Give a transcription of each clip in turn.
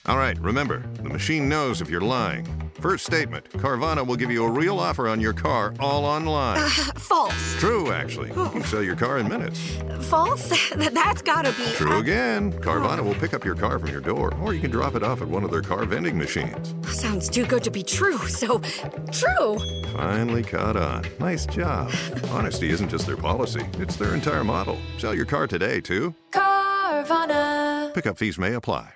All right, remember, the machine knows if you're lying. First statement, Carvana will give you a real offer on your car all online. False. True, actually. You can sell your car in minutes. False? That's gotta be... True again. Carvana will pick up your car from your door, or you can drop it off at one of their car vending machines. Sounds too good to be true, so... True! Finally caught on. Nice job. Honesty isn't just their policy, it's their entire model. Sell your car today, too. Carvana. Pickup fees may apply.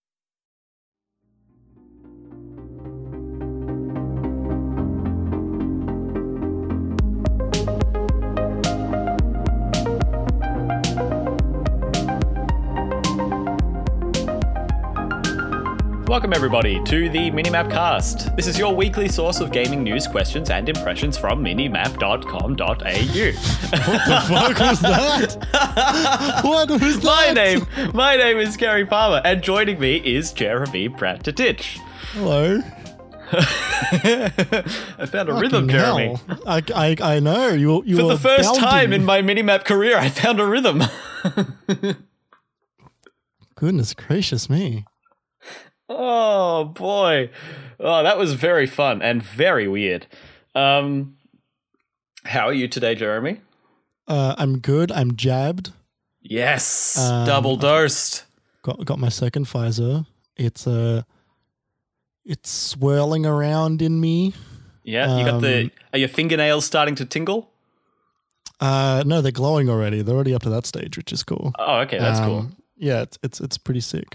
Welcome everybody to the Minimap Cast. This is your weekly source of gaming news, questions and impressions from minimap.com.au. What the fuck was that? What was that? My name is Gary Palmer, and joining me is Jeremy Pratt-Titich. Hello. I found a rhythm, Hell. Jeremy. I know. You For were the first bounding. time in my Minimap career, I found a rhythm. Goodness gracious me. Oh boy. Oh, that was very fun and very weird. How are you today, Jeremy? I'm good. I'm jabbed. Yes. Double dosed. Got my second Pfizer. It's swirling around in me. Yeah, you got are your fingernails starting to tingle? No, they're glowing already. They're already up to that stage, which is cool. Oh, okay, that's cool. Yeah, it's pretty sick.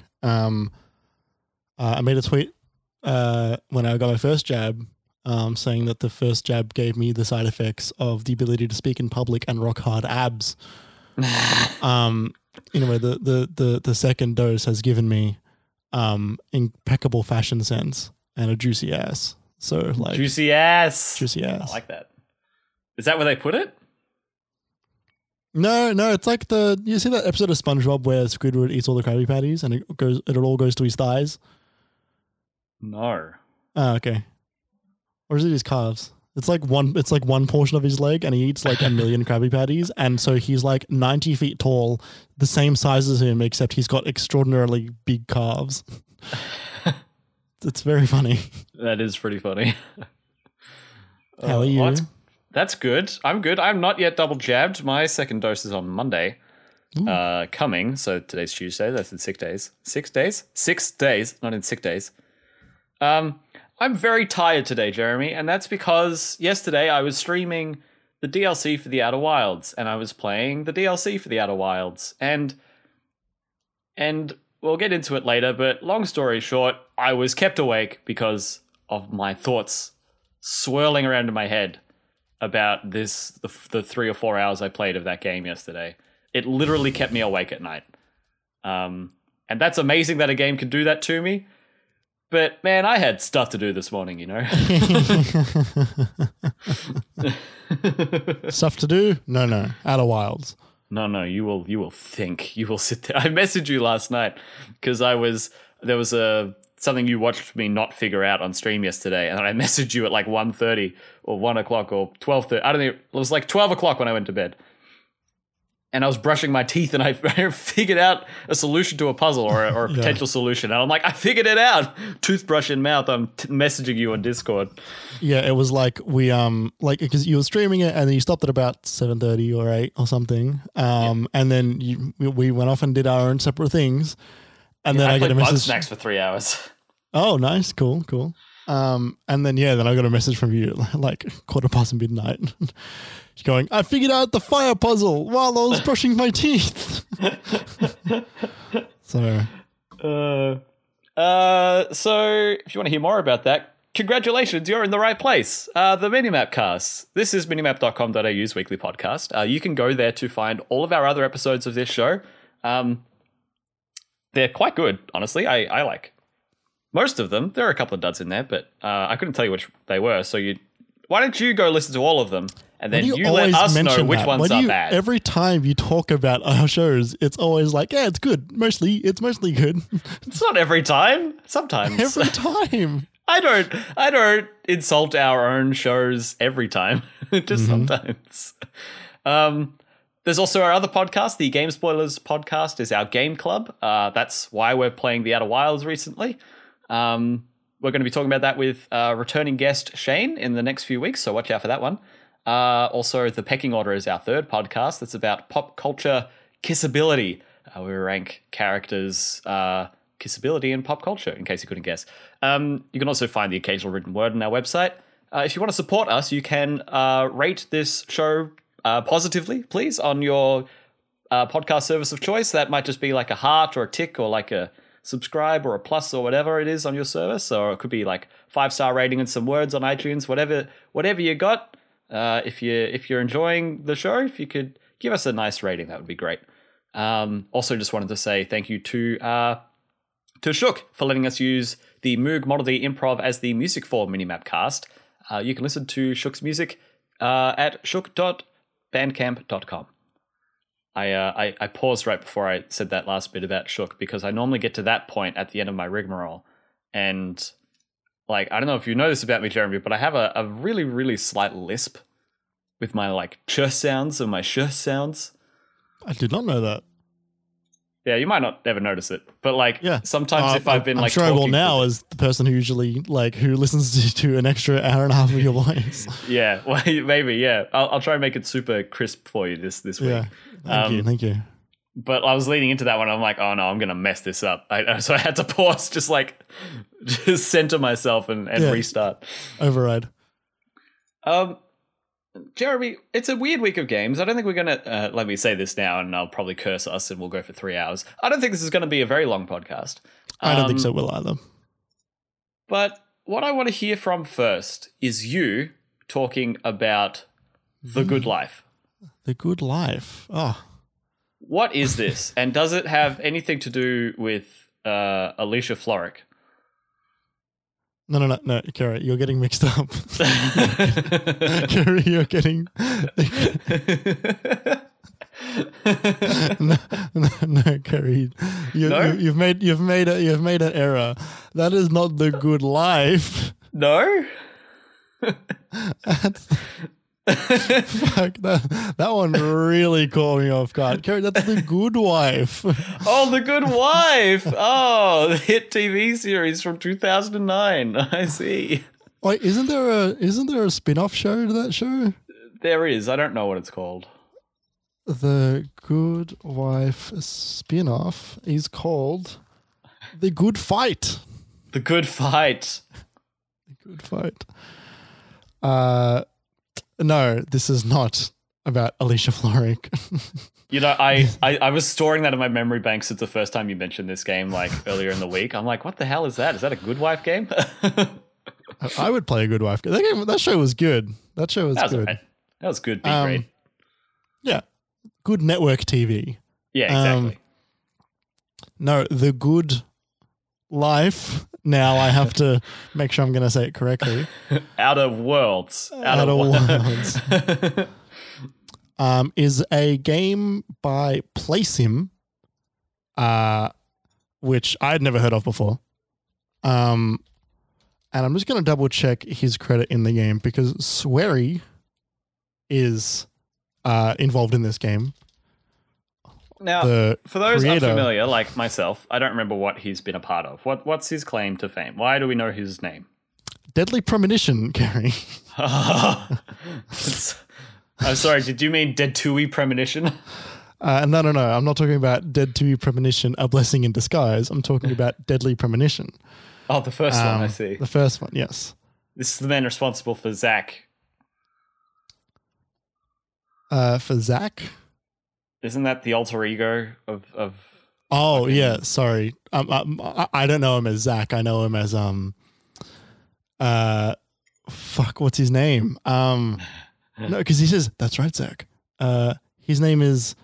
I made a tweet when I got my first jab saying that the first jab gave me the side effects of the ability to speak in public and rock hard abs. Anyway, the second dose has given me impeccable fashion sense and a juicy ass. So like juicy ass. I like that. Is that where they put it? No, it's like you see that episode of SpongeBob where Squidward eats all the Krabby Patties and it all goes to his thighs? No. Oh, okay. Or is it his calves? It's like one portion of his leg, and he eats like a million Krabby Patties, and so he's like 90 feet tall, the same size as him, except he's got extraordinarily big calves. It's very funny. That is pretty funny. How are you? What? That's good. I'm good. I'm not yet double jabbed. My second dose is on Monday. Coming. So today's Tuesday. That's in 6 days. 6 days? 6 days, not in sick days. I'm very tired today, Jeremy, and that's because yesterday I was streaming the DLC for The Outer Wilds, and I was playing the DLC for The Outer Wilds, and we'll get into it later, but long story short, I was kept awake because of my thoughts swirling around in my head about the 3 or 4 hours I played of that game yesterday. It literally kept me awake at night. And that's amazing that a game can do that to me. But man, I had stuff to do this morning, you know. Stuff to do? No. Outer Wilds. No. You will think. You will sit there. I messaged you last night because there was something you watched me not figure out on stream yesterday, and I messaged you at like 1:30 or 1 o'clock or 12:30. I don't think it was like 12 o'clock when I went to bed. And I was brushing my teeth, and I figured out a solution to a puzzle or a potential solution. And I'm like, I figured it out. Toothbrush in mouth. I'm messaging you on Discord. Yeah, it was like we because you were streaming it, and then you stopped at about 7:30 or 8 or something. And then we went off and did our own separate things. And then I got a message. Bugsnax for 3 hours. Oh, nice, cool. And then I got a message from you like midnight. You're going, I figured out the fire puzzle while I was brushing my teeth. So if you want to hear more about that, congratulations, you're in the right place. The Minimap Cast. This is minimap.com.au's weekly podcast. You can go there to find all of our other episodes of this show. They're quite good, honestly. I like most of them. There are a couple of duds in there, but I couldn't tell you which they were. So why don't you go listen to all of them? And then you let us know which ones are bad. Every time you talk about our shows, it's always like, yeah, it's good. It's mostly good. It's not every time. Sometimes. Every time. I don't insult our own shows every time. Just sometimes. There's also our other podcast, the Game Spoilers podcast, is our game club. That's why we're playing The Outer Wilds recently. We're going to be talking about that with returning guest Shane in the next few weeks, so watch out for that one. Also, The Pecking Order is our third podcast. That's about pop culture kissability. We rank characters' kissability in pop culture, in case you couldn't guess. You can also find the occasional written word on our website. If you want to support us, you can rate this show positively, please, on your podcast service of choice. That might just be like a heart or a tick or like a subscribe or a plus or whatever it is on your service, or it could be like 5-star rating and some words on iTunes, whatever you got. If you're enjoying the show, if you could give us a nice rating, that would be great. Also, just wanted to say thank you to Shook for letting us use the Moog Model D Improv as the music for Minimap Cast. You can listen to Shook's music at shook.bandcamp.com. I paused right before I said that last bit about Shook because I normally get to that point at the end of my rigmarole. And like, I don't know if you know this about me, Jeremy, but I have a really, really slight lisp with my like ch sounds and my sh sounds. I did not know that. Yeah, you might not ever notice it, but like sometimes if I've been I'm like, sure I will talking now as the person who usually who listens to an extra hour and a half of your voice. Yeah, well, maybe, yeah. I'll try and make it super crisp for you this week. Yeah, thank you. But I was leading into that one. I'm like, oh no, I'm gonna mess this up. So I had to pause, just center myself and restart. Override. Jeremy, it's a weird week of games. I don't think we're going to, let me say this now and I'll probably curse us and we'll go for 3 hours. I don't think this is going to be a very long podcast. I don't think so will either. But what I want to hear from first is you talking about The Good Life. The Good Life. Oh. What is this? And does it have anything to do with Alicia Florrick? No, Kara, you're getting mixed up. Kara, you're getting... no, Kara, you've made an error. That is not The Good Life. No? Fuck, that one really caught me off guard. Kara, that's The Good Wife. Oh, The Good Wife. Oh, the hit TV series from 2009. I see. Wait, isn't there a spin-off show to that show? There is. I don't know what it's called. The Good Wife spin-off is called The Good Fight. The Good Fight. The Good Fight. No, this is not about Alicia Florrick. You know, I was storing that in my memory bank since the first time you mentioned this game, like earlier in the week. I'm like, what the hell is that? Is that a Good Wife game? I would play a Good Wife game. That show was good. That show was good. Right. That was good. Great. Yeah. Good network TV. Yeah, exactly. No, The Good Life. Now I have to make sure I'm going to say it correctly. Outer Worlds. Outer Worlds. Is a game by PlaySim, which I had never heard of before. And I'm just going to double check his credit in the game because Swery is involved in this game. Now, for those unfamiliar, like myself, I don't remember what he's been a part of. What's his claim to fame? Why do we know his name? Deadly Premonition, Gary. I'm sorry, did you mean Dead 2E Premonition? No. I'm not talking about Dead 2E Premonition, A Blessing in Disguise. I'm talking about Deadly Premonition. Oh, the first one, I see. The first one, yes. This is the man responsible for Zack. For Zack? Isn't that the alter ego of Oh, yeah, sorry. I don't know him as Zack. I know him as what's his name? No, because he says, that's right, Zack. His name is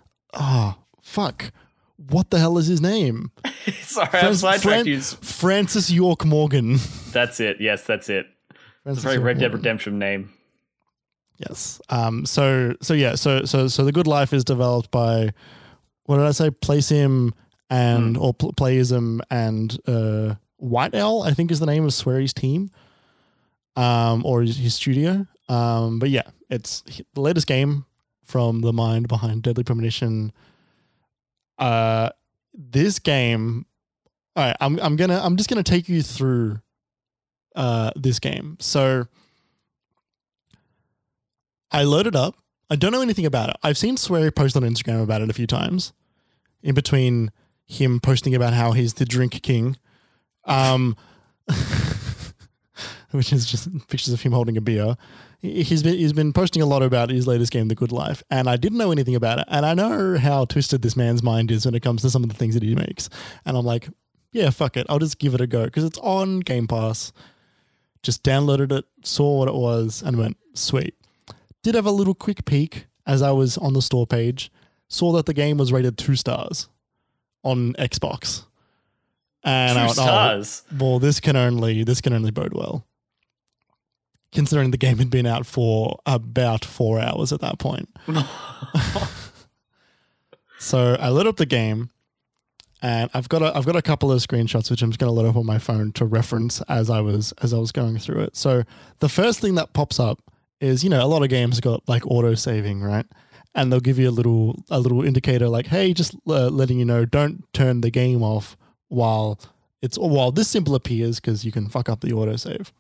what the hell is his name? Sorry, I'm sidetracked. Francis York Morgan. That's it. Yes, that's it. It's a very Red Dead Redemption name. Yes. So The Good Life is developed by, what did I say? PlaySim and or Playism and White Owl, I think is the name of Swery's team, or his studio. But yeah, it's the latest game from the mind behind Deadly Premonition. This game, all right, I'm just gonna take you through this game. So I loaded up. I don't know anything about it. I've seen Swery post on Instagram about it a few times. In between him posting about how he's the drink king, which is just pictures of him holding a beer. He's been posting a lot about his latest game, The Good Life, and I didn't know anything about it. And I know how twisted this man's mind is when it comes to some of the things that he makes. And I'm like, yeah, fuck it. I'll just give it a go because it's on Game Pass. Just downloaded it, saw what it was, and went, sweet. Did have a little quick peek as I was on the store page. Saw that the game was rated 2 stars on Xbox. And 2 stars? Well, this can only bode well. Considering the game had been out for about 4 hours at that point. So I lit up the game, and I've got a couple of screenshots which I'm just going to load up on my phone to reference as I was going through it. So the first thing that pops up is, a lot of games got like auto saving, right? And they'll give you a little indicator like, hey, just letting you know, don't turn the game off while this symbol appears because you can fuck up the autosave.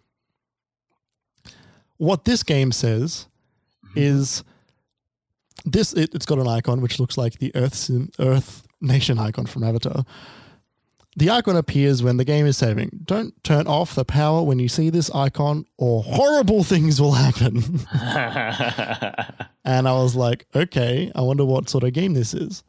What this game says is this. It's got an icon which looks like the Earth Nation icon from Avatar. The icon appears when the game is saving. Don't turn off the power when you see this icon or horrible things will happen. And I was like, okay, I wonder what sort of game this is.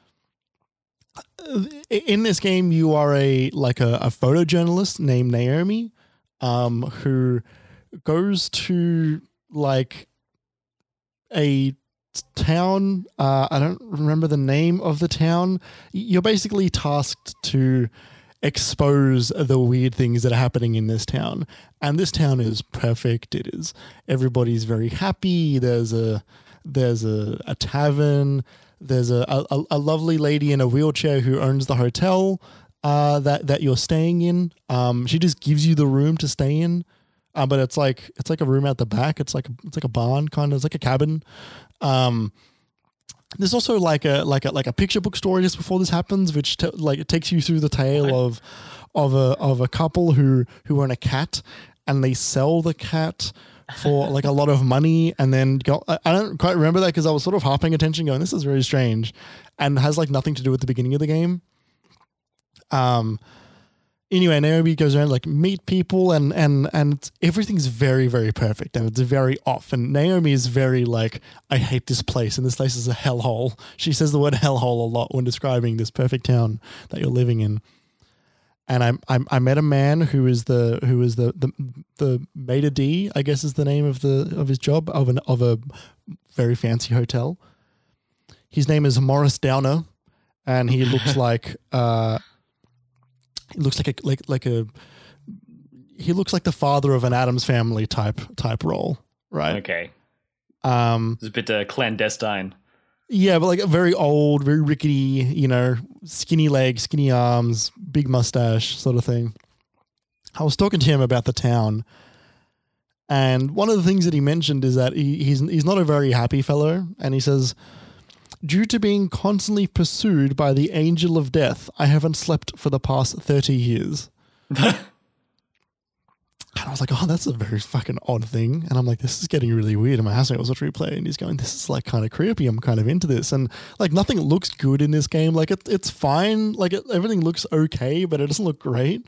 In this game, you are a photojournalist named Naomi, who goes to like a town. I don't remember the name of the town. You're basically tasked to expose the weird things that are happening in this town. And this town is perfect. It is. Everybody's very happy. There's a tavern. There's a lovely lady in a wheelchair who owns the hotel that you're staying in. She just gives you the room to stay in. But it's like a room out the back. It's like a barn kind of. It's like a cabin. There's also like a picture book story just before this happens, which it takes you through the tale of a couple who own a cat, and they sell the cat for like a lot of money, and then I don't quite remember that because I was sort of half paying attention, going, this is very strange, and has like nothing to do with the beginning of the game. Anyway, Naomi goes around like meet people and everything's very, very perfect and it's very off. And Naomi is very like, I hate this place and this place is a hellhole. She says the word hellhole a lot when describing this perfect town that you're living in. And I met a man who is the maitre d', I guess is the name of his job of a very fancy hotel. His name is Morris Downer, and he looks like he looks like the father of an Addams Family type role, right? Okay. It's a bit clandestine. Yeah, but like a very old, very rickety, skinny legs, skinny arms, big mustache sort of thing. I was talking to him about the town, and one of the things that he mentioned is that he's not a very happy fellow, and he says, due to being constantly pursued by the angel of death, I haven't slept for the past 30 years. And I was like, oh, that's a very fucking odd thing. And I'm like, this is getting really weird. And my housemate was a replay, and he's going, this is like kind of creepy. I'm kind of into this. And like nothing looks good in this game. Like it's fine. Like everything looks okay, but it doesn't look great.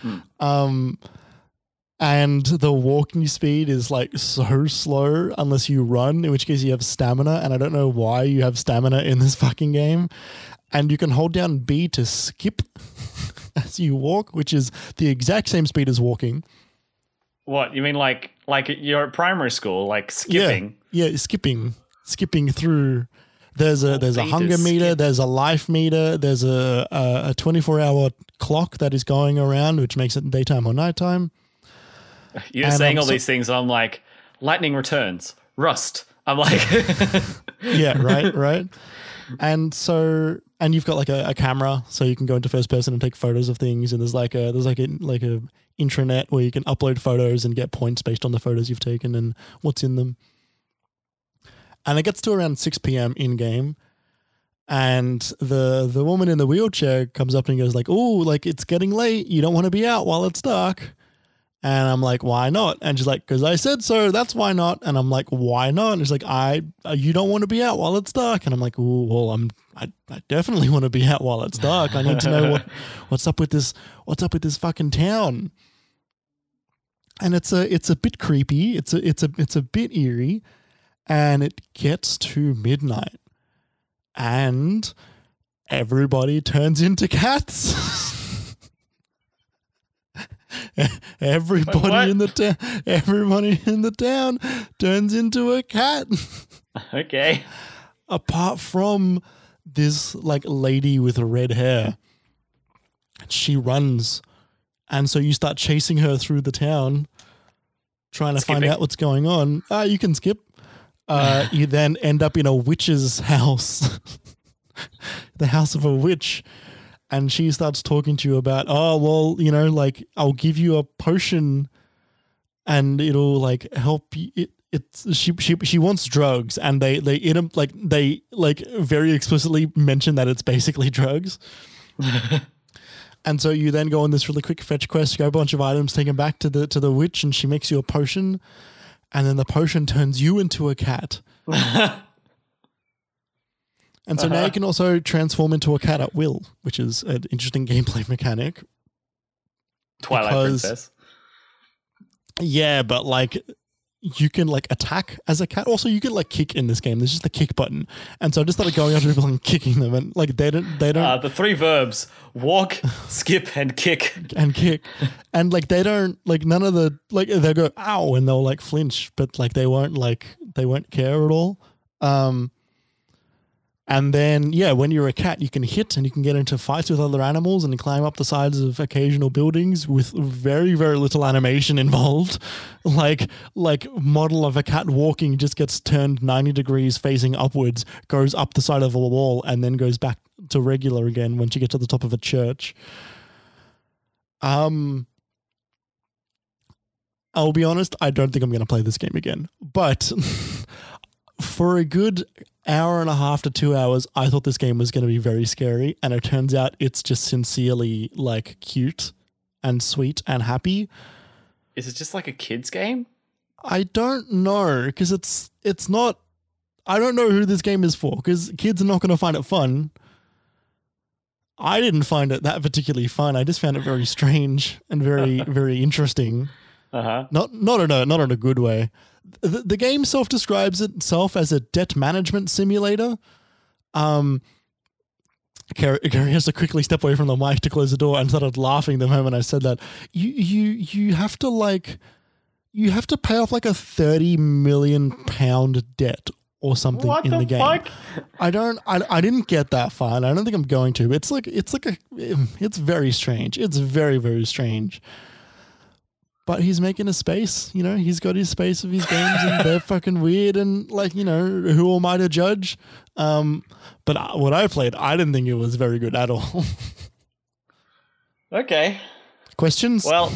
And the walking speed is like so slow unless you run, in which case you have stamina. And I don't know why you have stamina in this fucking game. And you can hold down B to skip as you walk, which is the exact same speed as walking. What, you mean like you're at primary school, like skipping? Yeah, skipping through. There's a hunger meter, there's a life meter, there's a 24-hour clock that is going around, which makes it daytime or nighttime. You're saying all these things, and I'm like, lightning returns, rust. I'm like, yeah, right. And you've got like a camera, so you can go into first person and take photos of things. And there's like a intranet where you can upload photos and get points based on the photos you've taken and what's in them. And it gets to around 6 p.m. in game, and the woman in the wheelchair comes up and goes like, "Oh, like it's getting late. You don't want to be out while it's dark." And I'm like, "Why not?" And she's like, "Because I said so. That's why not." And I'm like, "Why not?" And she's like, you don't want to be out while it's dark." And I'm like, "Ooh, well, I definitely want to be out while it's dark. I need to know what's up with this. What's up with this fucking town?" And it's a bit creepy. It's a bit eerie. And it gets to midnight, and everybody turns into cats. Everybody in the town turns into a cat. Okay. Apart from this like lady with red hair. She runs, and so you start chasing her through the town, trying to find out what's going on. You can skip. You then end up in a witch's house, the house of a witch, and she starts talking to you about, "Oh, well, you know, like I'll give you a potion, and it'll like help you." She wants drugs, and they very explicitly mention that it's basically drugs. And so you then go on this really quick fetch quest, go a bunch of items, take them back to the witch, and she makes you a potion. And then the potion turns you into a cat. And so now you can also transform into a cat at will, which is an interesting gameplay mechanic. Twilight Princess. Yeah, but like you can like attack as a cat. Also, you can like kick in this game. There's just the kick button. And so I just started going after people and kicking them. And like they don't the 3 verbs: walk, skip, and kick. And like they don't like none of the like they'll go ow and they'll like flinch, but like they won't care at all. And then, yeah, when you're a cat, you can hit and you can get into fights with other animals and climb up the sides of occasional buildings with very, very little animation involved. Like model of a cat walking just gets turned 90 degrees facing upwards, goes up the side of a wall, and then goes back to regular again when she gets to the top of a church. I'll be honest, I don't think I'm going to play this game again. But for a good hour and a half to 2 hours, I thought this game was going to be very scary, and it turns out it's just sincerely like cute and sweet and happy. Is it just like a kid's game? I don't know, because it's not. I don't know who this game is for, because kids are not going to find it fun. I didn't find it that particularly fun. I just found it very strange and very very interesting. Not in a good way. The game self-describes itself as a debt management simulator. Carrie has to quickly step away from the mic to close the door and started laughing the moment I said that. You have to pay off like a £30 million debt or something in the game. Fuck? I didn't get that far, and I don't think I'm going to. It's very strange. It's very, very strange. But he's making a space, you know, he's got his space of his games and they're fucking weird and like, you know, who am I to judge? But what I played, I didn't think it was very good at all. Okay. Questions? Well,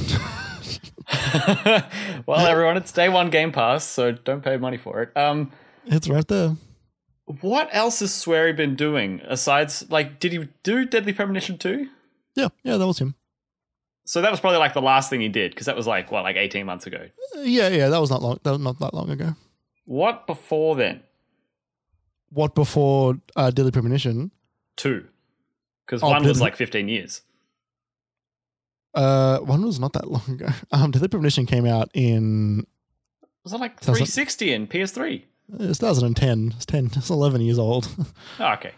everyone, it's day 1 Game Pass, so don't pay money for it. It's right there. What else has Swery been doing aside, like, did he do Deadly Premonition 2? Yeah, that was him. So that was probably like the last thing he did, because that was like 18 months ago. Yeah, that was not long. That was not that long ago. What before then? What before Deadly Premonition? 2, because 1 was like 15 years. 1 was not that long ago. Deadly Premonition came out in. Was it like 360 and PS3? It's 2010. It's 11 years old. Oh, okay.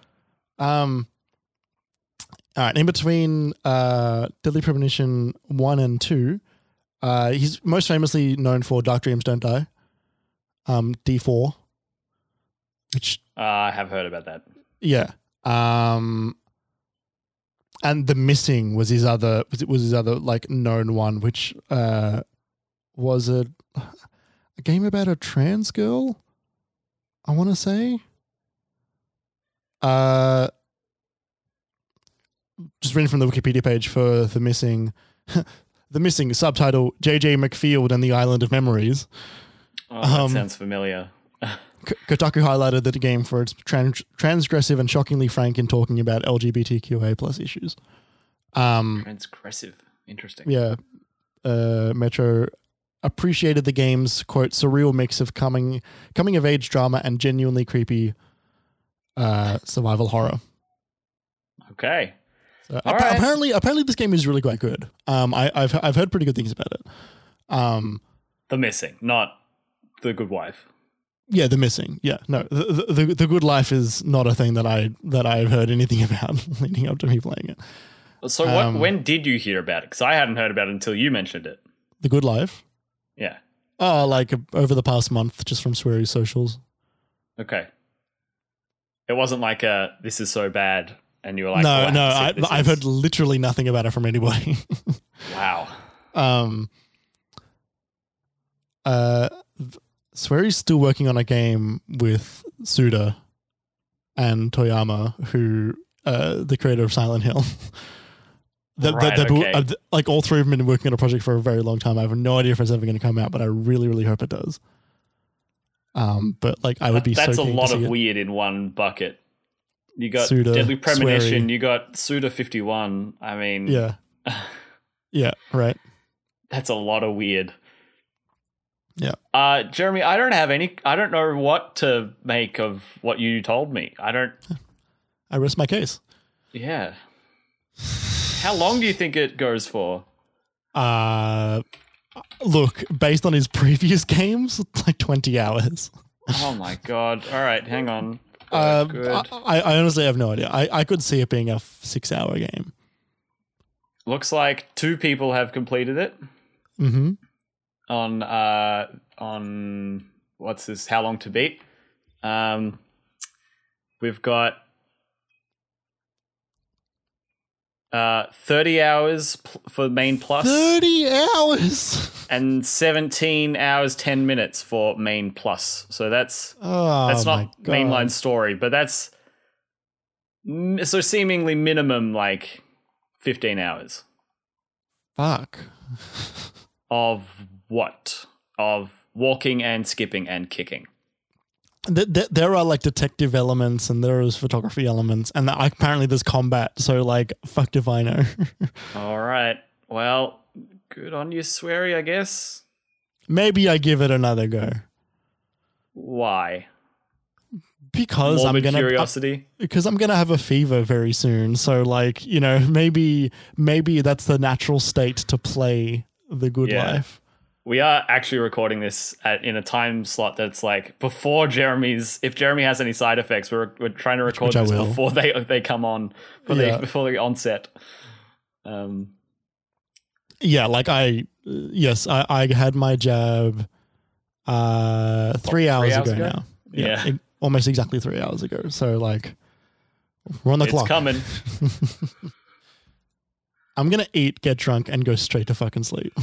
All right, in between Deadly Premonition 1 and 2, he's most famously known for Dark Dreams Don't Die, D4, which... I have heard about that. Yeah. And The Missing was his other like known one, which was a game about a trans girl, I want to say. Just reading from the Wikipedia page for The Missing. The Missing, subtitle, J.J. McField and the Island of Memories. Oh, that sounds familiar. Kotaku highlighted the game for its transgressive and shockingly frank in talking about LGBTQA plus issues. Transgressive. Interesting. Yeah. Metro appreciated the game's, quote, surreal mix of coming of age drama and genuinely creepy survival horror. Okay. So All right. apparently this game is really quite good. I've heard pretty good things about it. The Missing, not The Good Wife. Yeah, The Missing. Yeah, no, the Good Life is not a thing that I've heard anything about leading up to me playing it. So when did you hear about it? Because I hadn't heard about it until you mentioned it. The Good Life. Yeah. Oh, like over the past month, just from Sweary's socials. Okay. It wasn't like this is so bad, and you were like, no. I've heard literally nothing about it from anybody. Wow. Sweary's still working on a game with Suda and Toyama, who the creator of Silent Hill. Like all three of them have been working on a project for a very long time. I have no idea if it's ever going to come out, but I really, really hope it does. But like, I would be so keen to see it. That's a lot of weird in one bucket. You got Suda, Deadly Premonition, Swery. you got Suda 51. I mean, Yeah. Yeah, right. That's a lot of weird. Yeah. Jeremy, I don't know what to make of what you told me. I rest my case. Yeah. How long do you think it goes for? Look, based on his previous games, it's like 20 hours. Oh my god. All right, hang on. Good. I honestly have no idea. I could see it being a 6-hour game. Looks like 2 people have completed it. Mm-hmm. On what's this? How Long to Beat? We've got 30 hours for main plus. 30 hours. And 17 hours 10 minutes for main plus. So that's not mainline story, but that's so seemingly minimum like 15 hours. Fuck. Of what? Of walking and skipping and kicking. There are like detective elements and there is photography elements and apparently there's combat. So like, fuck if I know. All right. Well, good on you, Swery, I guess. Maybe I give it another go. Why? Because Morbid curiosity. Because I'm gonna have a fever very soon. So like, you know, maybe that's the natural state to play The Good Life. We are actually recording this in a time slot that's like before Jeremy's. If Jeremy has any side effects, we're trying to record this before they come on, before the onset. Yeah, like I had my jab 3 hours ago now. Yeah. Almost exactly 3 hours ago. So like, we're on the clock. It's coming. I'm gonna eat, get drunk, and go straight to fucking sleep.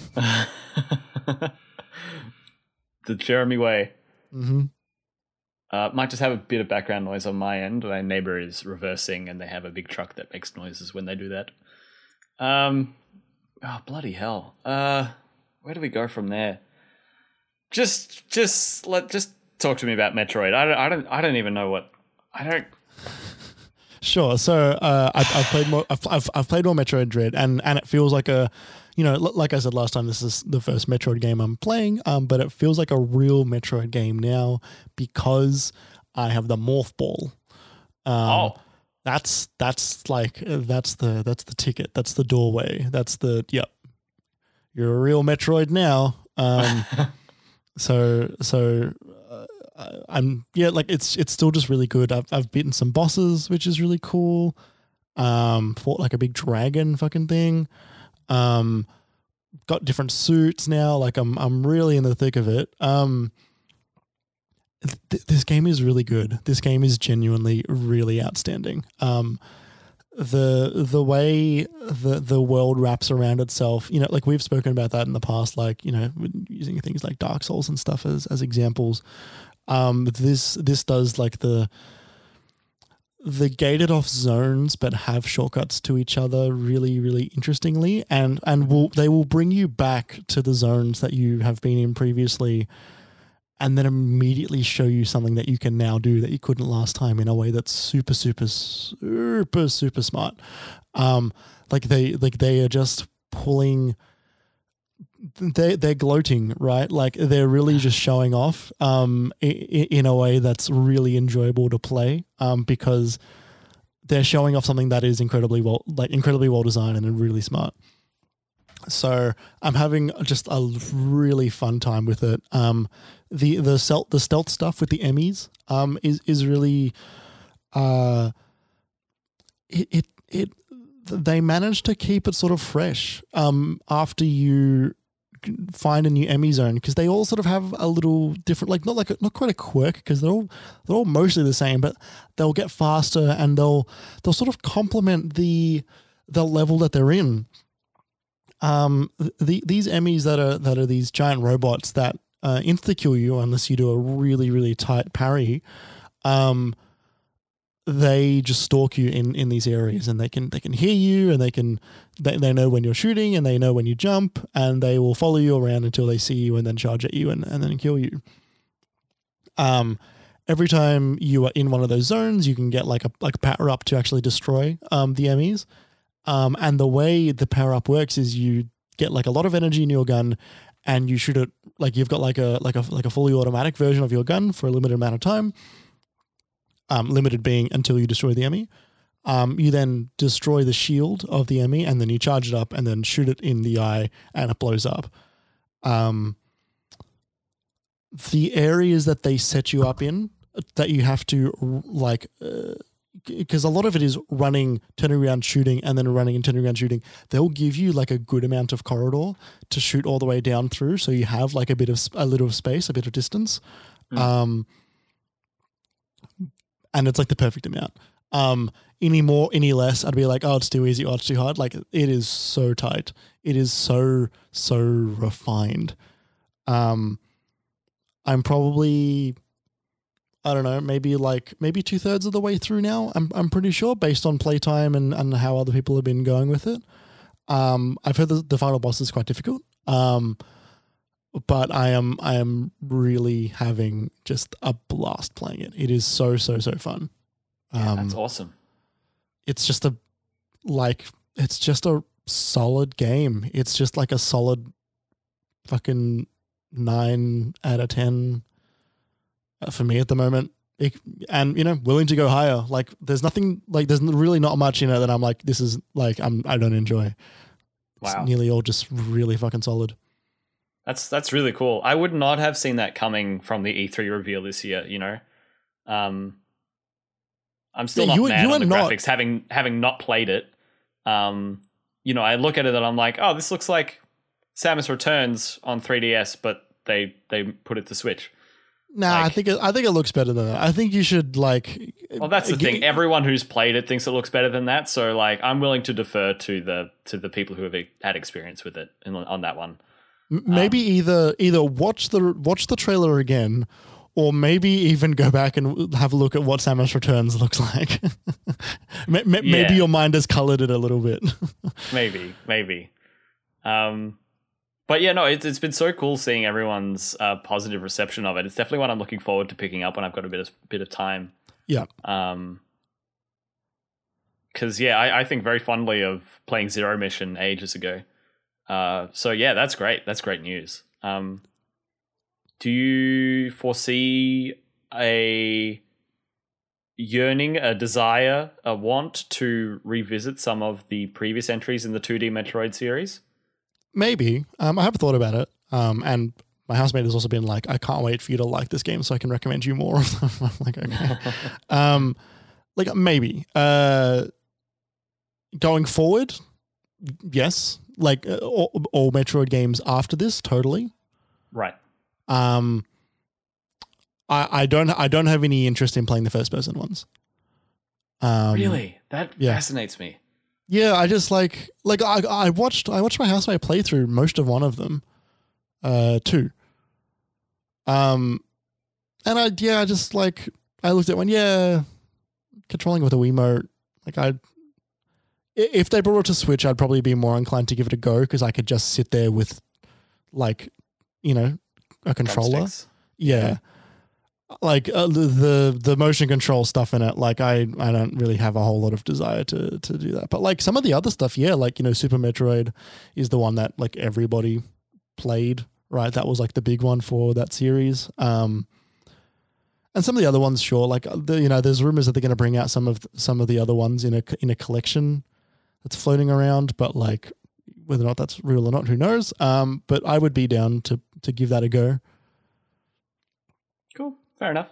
The Jeremy way. Mm-hmm. Might just have a bit of background noise on my end. My neighbor is reversing, and they have a big truck that makes noises when they do that. Oh bloody hell! Where do we go from there? Just talk to me about Metroid. I don't even know what I don't. Sure. So I've played more. I've played more Metroid Dread, and it feels like a, you know, like I said last time, this is the first Metroid game I'm playing. But it feels like a real Metroid game now because I have the Morph Ball. That's the ticket. That's the doorway. That's the yep. You're a real Metroid now. Like it's still just really good. I've beaten some bosses, which is really cool. Fought like a big dragon fucking thing. Got different suits now. Like I'm really in the thick of it. This game is really good. This game is genuinely really outstanding. The way the world wraps around itself, you know, like we've spoken about that in the past, like, you know, using things like Dark Souls and stuff as examples. This does like the gated off zones, but have shortcuts to each other really, really interestingly, and they will bring you back to the zones that you have been in previously, and then immediately show you something that you can now do that you couldn't last time in a way that's super, super, super, super smart. They are just pulling. They're gloating, right? Like they're really just showing off in a way that's really enjoyable to play because they're showing off something that is incredibly well designed and really smart. So I'm having just a really fun time with it. The stealth stuff with the Emmys is really they managed to keep it sort of fresh after you find a new Emmy zone, because they all sort of have a little different, not quite a quirk, because they're all mostly the same, but they'll get faster and they'll sort of complement the level that they're in. These Emmys that are these giant robots that insta kill you unless you do a really, really tight parry. They just stalk you in these areas, and they can hear you, and they know when you're shooting, and they know when you jump, and they will follow you around until they see you and then charge at you and then kill you. Every time you are in one of those zones, you can get like a power up to actually destroy the Emmys. And the way the power up works is you get like a lot of energy in your gun, and you shoot it like you've got like a fully automatic version of your gun for a limited amount of time. Limited being until you destroy the Emmy. You then destroy the shield of the Emmy, and then you charge it up and then shoot it in the eye, and it blows up. The areas that they set you up in that you have to because a lot of it is running, turning around, shooting, and then running and turning around, shooting. They'll give you like a good amount of corridor to shoot all the way down through, so you have like a little space, a bit of distance. And it's like the perfect amount. Any more, any less, I'd be like, oh, it's too easy, oh, it's too hard. Like, it is so tight. It is so, so refined. I'm probably, I don't know, maybe 2/3 of the way through now. I'm pretty sure, based on playtime and how other people have been going with it. I've heard the final boss is quite difficult. But I am really having just a blast playing it. It is so, so, so fun. That's awesome. It's just a solid game. It's just like a solid fucking 9 out of 10 for me at the moment. And willing to go higher. Like there's nothing, like there's really not much in it that I'm like, this is like, I don't enjoy. Wow. It's nearly all just really fucking solid. That's really cool. I would not have seen that coming from the E3 reveal this year, I'm still not mad on the graphics, having not played it. I look at it and I'm like, oh, this looks like Samus Returns on 3DS, but they put it to Switch. Nah, I think it looks better than that. I think you should Well, that's the thing. Everyone who's played it thinks it looks better than that. So I'm willing to defer to the people who have had experience with it on that one. Maybe either watch the trailer again, or maybe even go back and have a look at what Samus Returns looks like. Maybe your mind has colored it a little bit. maybe. But yeah, no, it's been so cool seeing everyone's positive reception of it. It's definitely one I'm looking forward to picking up when I've got a bit of time. Yeah. Because I think very fondly of playing Zero Mission ages ago. So yeah, that's great. That's great news. Do you foresee a yearning, a desire, a want to revisit some of the previous entries in the 2D Metroid series? Maybe. I haven't thought about it. And my housemate has also been like, I can't wait for you to like this game so I can recommend you more of them. I'm like, okay. Maybe. Going forward, yes. All Metroid games after this, totally. Right. I don't have any interest in playing the first person ones. Really? That fascinates me. Yeah, I just I watched my housemate play through most of one of them. Two. And I looked at one, controlling with a Wiimote, if they brought it to Switch, I'd probably be more inclined to give it a go because I could just sit there with, a controller. Yeah. Like the motion control stuff in it, like I don't really have a whole lot of desire to do that. But like some of the other stuff, yeah, like, Super Metroid is the one that like everybody played, right? That was like the big one for that series. And some of the other ones, sure, like there's rumors that they're going to bring out some of the other ones in a collection that's floating around, but like whether or not that's real or not, who knows? But I would be down to give that a go. Cool. Fair enough.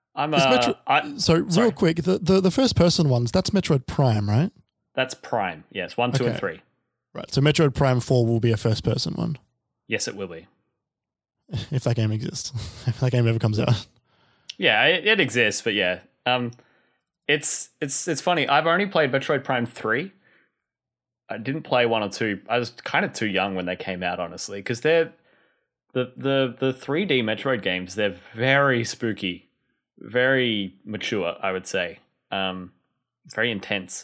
Real quick, the first person ones, that's Metroid Prime, right? That's Prime. Yes, 1, 2, and 3. Right. So Metroid Prime 4 will be a first person one. Yes, it will be. If that game exists. If that game ever comes out. Yeah, it exists, but yeah. It's funny. I've only played Metroid Prime 3. I didn't play 1 or 2. I was kind of too young when they came out, honestly, because they're the 3D Metroid games, they're very spooky, very mature, I would say. Very intense.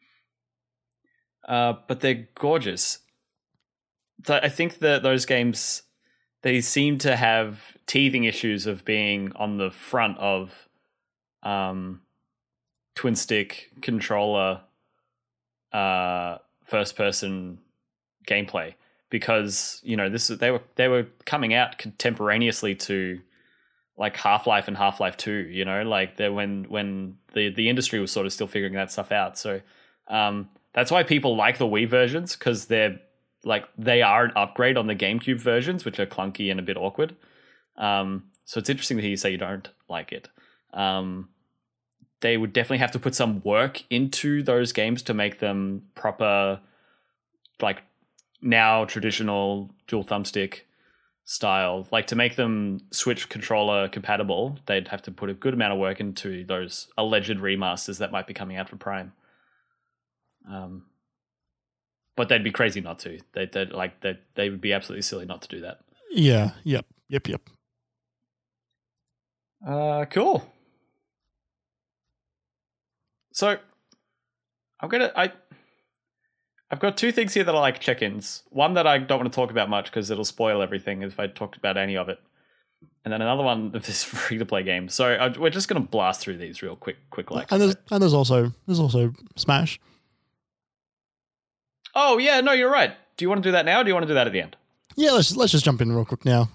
But they're gorgeous. So I think that those games, they seem to have teething issues of being on the front of twin stick controller first person gameplay. Because they were coming out contemporaneously to like Half-Life and Half-Life 2, like when the industry was sort of still figuring that stuff out. So that's why people like the Wii versions, because they are an upgrade on the GameCube versions, which are clunky and a bit awkward. So it's interesting to hear you say you don't like it. They would definitely have to put some work into those games to make them proper, like, now traditional dual thumbstick style. Like, to make them Switch controller compatible, they'd have to put a good amount of work into those alleged remasters that might be coming out for Prime. But they'd be crazy not to. They would be absolutely silly not to do that. Yeah. Yep. Cool. So I've got 2 things here that I like check-ins. One that I don't want to talk about much because it'll spoil everything if I talked about any of it. And then another one of this free-to-play game. So we're just going to blast through these real quick like. And there's also Smash. Oh yeah, no, you're right. Do you want to do that now, or do you want to do that at the end? Yeah, let's just jump in real quick now.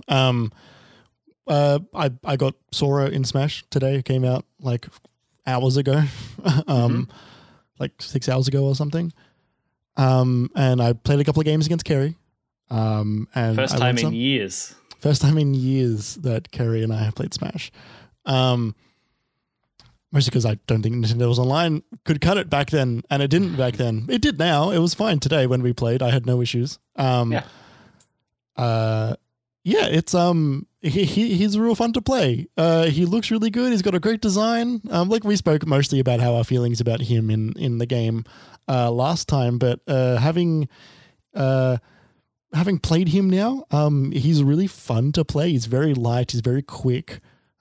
I got Sora in Smash today. It came out like hours ago, like 6 hours ago or something. And I played a couple of games against Kerry. And First time in years that Kerry and I have played Smash. Mostly because I don't think Nintendo was Online could cut it back then, and it didn't back then. It did now. It was fine today when we played. I had no issues. It's he's real fun to play. He looks really good. He's got a great design. Like we spoke mostly about how our feelings about him in the game last time, but having played him now, he's really fun to play. He's very light. He's very quick.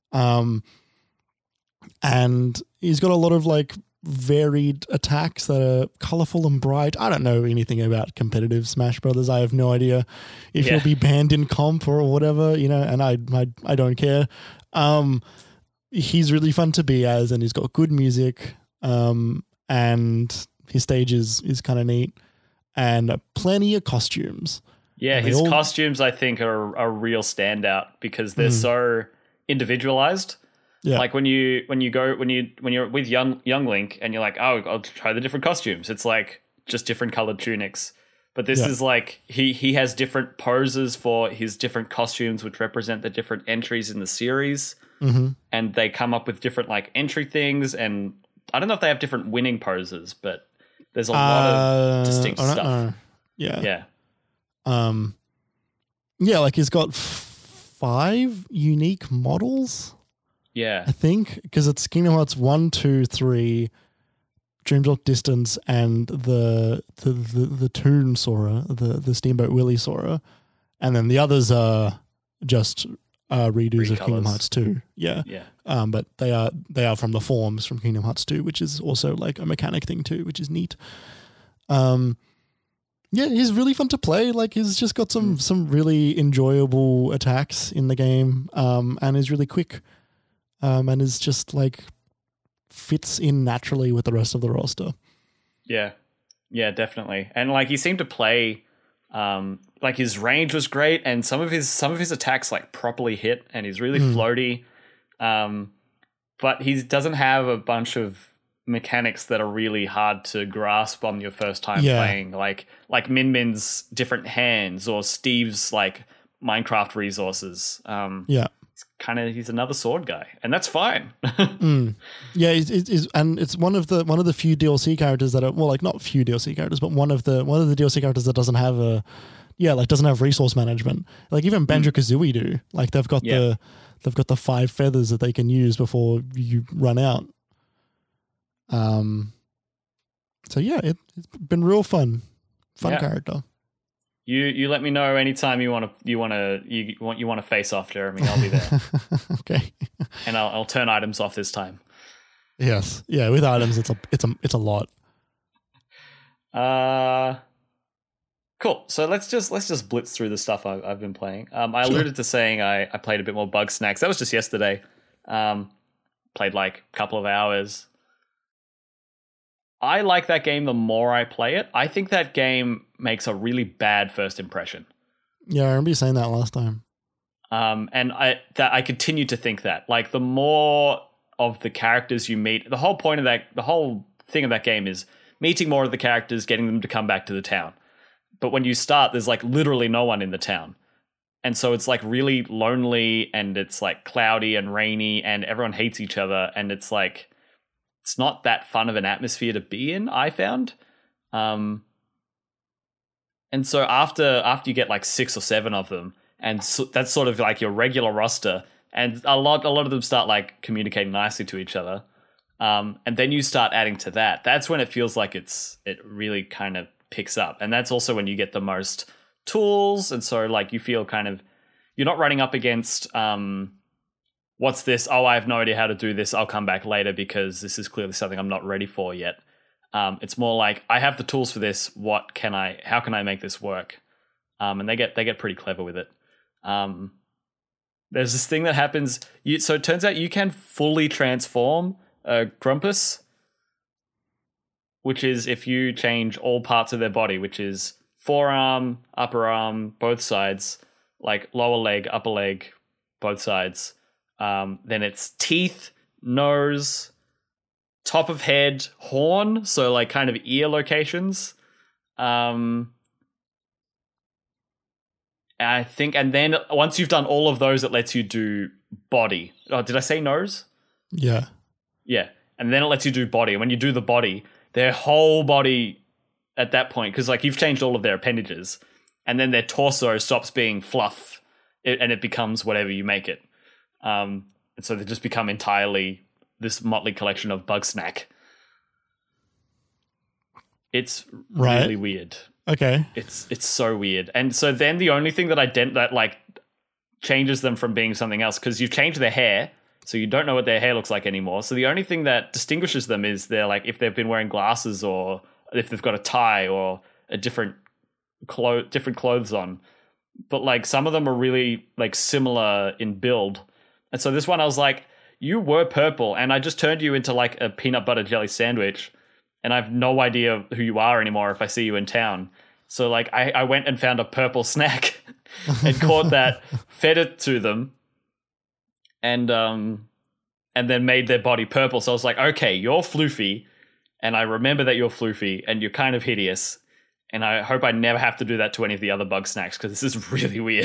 And he's got a lot of like varied attacks that are colorful and bright. I don't know anything about competitive Smash Brothers. I have no idea if he'll be banned in comp or whatever, and I don't care. He's really fun to be as, and he's got good music. And his stage is kind of neat, and plenty of costumes. Yeah, his costumes I think are a real standout because they're so individualized. Yeah. Like when you're with young Link and you're like, oh, I'll try the different costumes. It's like just different colored tunics. But this is like he has different poses for his different costumes, which represent the different entries in the series. Mm-hmm. And they come up with different like entry things. And I don't know if they have different winning poses, but there's a lot of distinct stuff. Yeah. Like he's got 5 unique models. Yeah. I think because it's Kingdom Hearts 1, 2, 3, Dream Drop Distance, and the Toon Sora, the Steamboat Willie Sora. And then the others are just redos of Kingdom Hearts 2. Yeah. But they are from the forms from Kingdom Hearts 2, which is also like a mechanic thing too, which is neat. And Yeah, he's really fun to play. Like he's just got some really enjoyable attacks in the game, and is really quick, and is just like fits in naturally with the rest of the roster. Yeah, definitely. And like he seemed to play, like his range was great, and some of his attacks like properly hit, and he's really floaty. But he doesn't have a bunch of mechanics that are really hard to grasp on your first time playing, like Min Min's different hands or Steve's like Minecraft resources. He's another sword guy, and that's fine. Yeah, and it's one of the few DLC characters that are not few DLC characters, but one of the DLC characters that doesn't have doesn't have resource management. Like even Banjo-Kazooie do. Like they've got the 5 feathers that they can use before you run out. So yeah, it's been real fun character. You let me know anytime you want to face off, Jeremy. I'll be there. Okay. And I'll turn items off this time. Yes. Yeah. With items, it's a lot. Cool. So let's just blitz through the stuff I've been playing. I alluded to saying I played a bit more Bugsnax. That was just yesterday. Played like a couple of hours. I like that game the more I play it. I think that game makes a really bad first impression. Yeah, I remember you saying that last time. And I continue to think that. Like the more of the characters you meet, the whole thing of that game is meeting more of the characters, getting them to come back to the town. But when you start, there's like literally no one in the town. And so it's like really lonely, and it's like cloudy and rainy, and everyone hates each other, and it's like it's not that fun of an atmosphere to be in, I found. And so after you get like 6 or 7 of them, and so that's sort of like your regular roster, and a lot of them start like communicating nicely to each other. And then you start adding to that. That's when it feels like it really kind of picks up. And that's also when you get the most tools. And so like you feel kind of, you're not running up against, what's this? Oh, I have no idea how to do this. I'll come back later because this is clearly something I'm not ready for yet. It's more like, I have the tools for this. How can I make this work? And they get pretty clever with it. There's this thing that happens. So it turns out you can fully transform a Grumpus, which is if you change all parts of their body, which is forearm, upper arm, both sides, like lower leg, upper leg, both sides. Then it's teeth, nose, top of head, horn, so like kind of ear locations. I think, and then once you've done all of those, it lets you do body. Oh, did I say nose? Yeah. Yeah. And then it lets you do body. And when you do the body, their whole body at that point, because like you've changed all of their appendages, and then their torso stops being fluff and it becomes whatever you make it. And so they just become entirely this motley collection of Bugsnax. It's really weird. Okay. It's so weird. And so then the only thing that like changes them from being something else, because you've changed their hair, so you don't know what their hair looks like anymore. So the only thing that distinguishes them is they're like if they've been wearing glasses or if they've got a tie or a different clothes on. But like some of them are really like similar in build. And so this one I was like, you were purple and I just turned you into like a peanut butter jelly sandwich. And I have no idea who you are anymore if I see you in town. So like I went and found a purple snack and caught that, fed it to them, and then made their body purple. So I was like, okay, you're floofy, and I remember that you're floofy, and you're kind of hideous. And I hope I never have to do that to any of the other Bugsnax because this is really weird.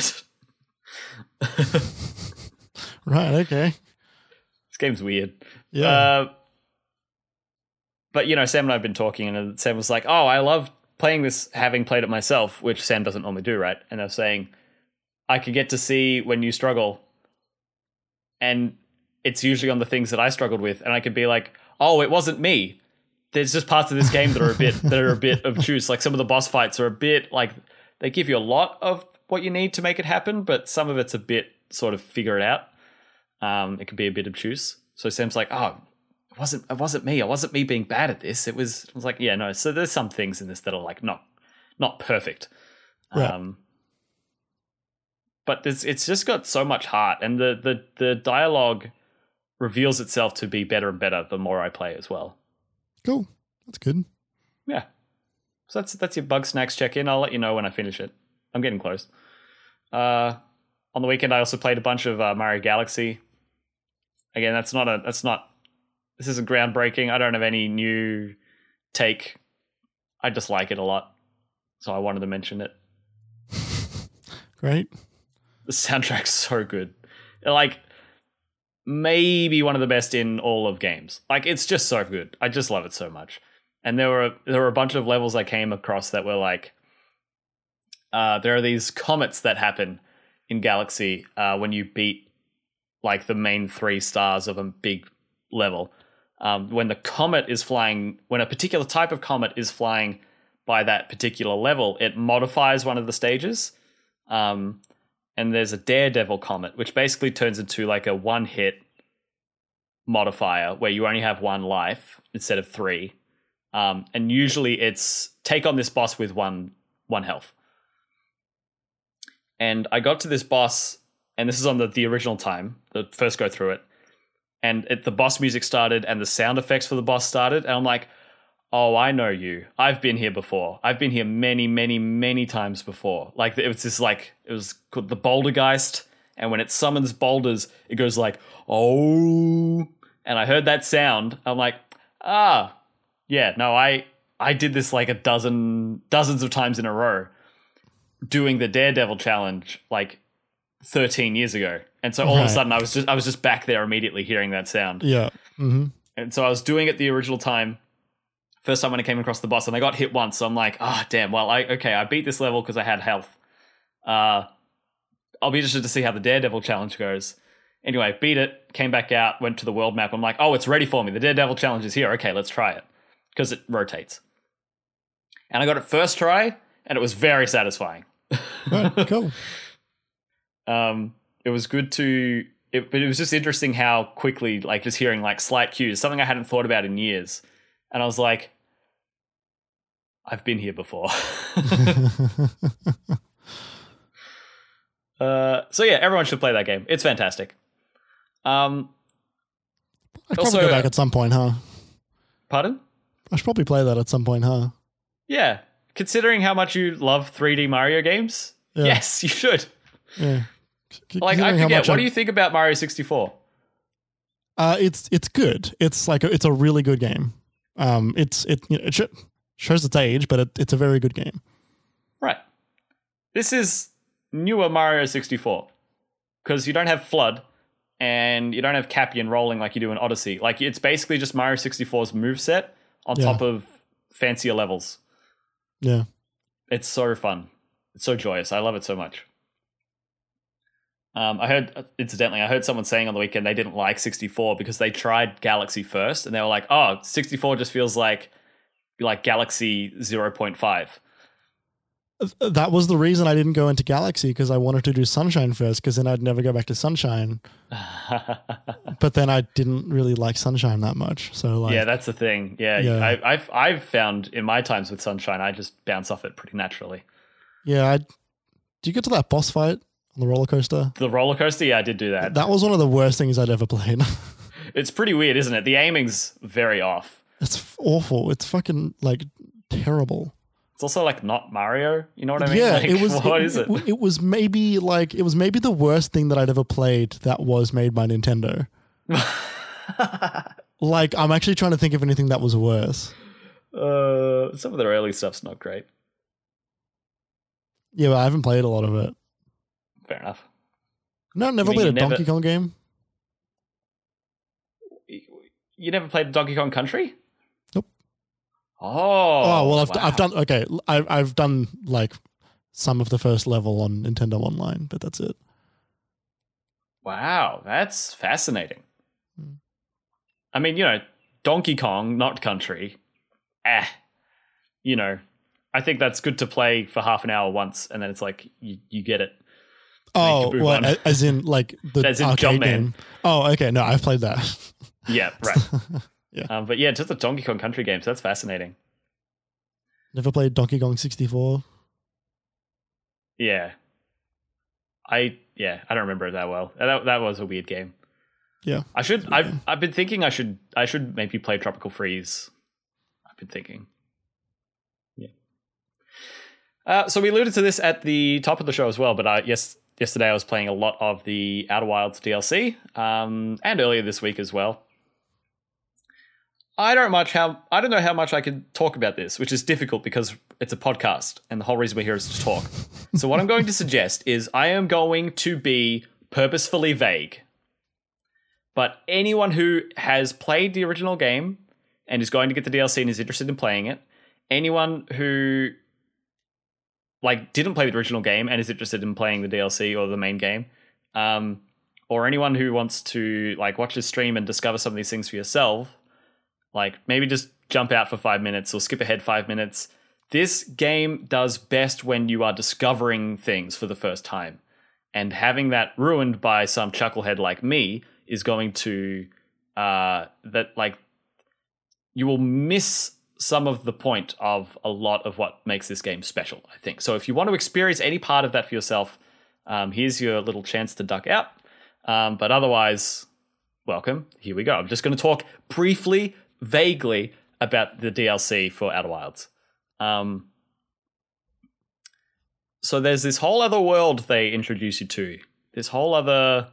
Right, okay. This game's weird. Yeah. But, you know, Sam and I have been talking, and Sam was like, oh, I love playing this having played it myself, which Sam doesn't normally do, right? And I was saying, I could get to see when you struggle, and it's usually on the things that I struggled with, and I could be like, oh, it wasn't me. There's just parts of this game that are a bit obtuse. Like some of the boss fights are a bit like they give you a lot of what you need to make it happen, but some of it's a bit sort of figure it out. It can be a bit obtuse. So Sam's like, oh, it wasn't me. It wasn't me being bad at this. I was like, yeah, no. So there's some things in this that are like not not perfect. Right. But it's just got so much heart, and the dialogue reveals itself to be better and better the more I play as well. Cool. That's good. Yeah. So that's your Bug Snacks check-in. I'll let you know when I finish it. I'm getting close. On the weekend, I also played a bunch of Mario Galaxy. Again, this isn't groundbreaking. I don't have any new take. I just like it a lot. So I wanted to mention it. Great. The soundtrack's so good. Like, maybe one of the best in all of games. Like, it's just so good. I just love it so much. And there were a bunch of levels I came across that were like, there are these comets that happen in Galaxy when you beat like the main 3 stars of a big level. When the comet is flying, when a particular type of comet is flying by that particular level, it modifies one of the stages. And there's a Daredevil comet, which basically turns into like a 1-hit modifier where you only have 1 life instead of 3. And usually it's take on this boss with one health. And I got to this boss, and this is on the original time, the first go through it. And the boss music started and the sound effects for the boss started. And I'm like, oh, I know you. I've been here before. I've been here many, many, many times before. Like, it was called the Bouldergeist. And when it summons boulders, it goes like, oh. And I heard that sound. I'm like, yeah, no, I did this like dozens of times in a row doing the Daredevil challenge like 13 years ago. And so all of a sudden I was just back there immediately hearing that sound. Yeah. Mm-hmm. And so I was doing it the original time. First time when I came across the boss, and I got hit once. So I'm like, damn, well, I beat this level because I had health. I'll be interested to see how the Daredevil challenge goes. Anyway, beat it, came back out, went to the world map. I'm like, oh, it's ready for me. The Daredevil challenge is here. Okay, let's try it. Because it rotates. And I got it first try, and it was very satisfying. Right, cool. It was good but it was just interesting how quickly, like, just hearing like slight cues, something I hadn't thought about in years. And I was like, I've been here before. So yeah, everyone should play that game. It's fantastic. I should probably go back at some point, huh? Pardon? I should probably play that at some point, huh? Yeah. Considering how much you love 3D Mario games, yes, you should. Yeah. Like, I forget, what do you think about Mario 64? It's good. It's like it's a really good game. It shows its age, but it's a very good game. Right. This is newer Mario 64 because you don't have FLUDD and you don't have Capian rolling like you do in Odyssey. Like, it's basically just Mario 64's moveset on top of fancier levels. Yeah. It's so fun. It's so joyous. I love it so much. I heard someone saying on the weekend they didn't like 64 because they tried Galaxy first and they were like, oh, 64 just feels like Galaxy 0.5. That was the reason I didn't go into Galaxy, because I wanted to do Sunshine first, because then I'd never go back to Sunshine. But then I didn't really like Sunshine that much. So like, yeah, that's the thing. Yeah. I've found in my times with Sunshine, I just bounce off it pretty naturally. Yeah. Do you get to that boss fight on the roller coaster? The roller coaster? Yeah, I did do that. That was one of the worst things I'd ever played. It's pretty weird, isn't it? The aiming's very off. It's awful. It's fucking like terrible. It's also like not Mario. You know what I mean? Yeah, like, it was. What is it? It was maybe the worst thing that I'd ever played that was made by Nintendo. Like, I'm actually trying to think of anything that was worse. Some of the early stuff's not great. Yeah, but I haven't played a lot of it. Fair enough. No, never played a Donkey Kong game. You never played Donkey Kong Country? Nope. Oh, well, wow. I've done okay. I've done like some of the first level on Nintendo Online, but that's it. Wow, that's fascinating. I mean, Donkey Kong, not Country. I think that's good to play for half an hour once, and then it's like you get it. Oh, well, as in like the as in arcade Jumpman. game. Oh, okay. No, I've played that. Yeah, right. Yeah. But yeah, just the Donkey Kong Country games. That's fascinating. Never played Donkey Kong 64. Yeah. I don't remember it that well. That was a weird game. Yeah. I've been thinking I should maybe play Tropical Freeze. I've been thinking. Yeah. So we alluded to this at the top of the show as well, but yesterday I was playing a lot of the Outer Wilds DLC, and earlier this week as well. I don't know how much I could talk about this, which is difficult because it's a podcast and the whole reason we're here is to talk. So what I'm going to suggest is I am going to be purposefully vague. But anyone who has played the original game and is going to get the DLC and is interested in playing it, anyone who didn't play the original game and is interested in playing the DLC or the main game, or anyone who wants to watch this stream and discover some of these things for yourself, maybe just jump out for 5 minutes or skip ahead 5 minutes. This game does best when you are discovering things for the first time. And having that ruined by some chucklehead like me is going to, you will miss some of the point of a lot of what makes this game special, I think. So if you want to experience any part of that for yourself, here's your little chance to duck out. But otherwise, welcome. Here we go. I'm just going to talk briefly, vaguely about the DLC for Outer Wilds. So there's this whole other world they introduce you to. This whole other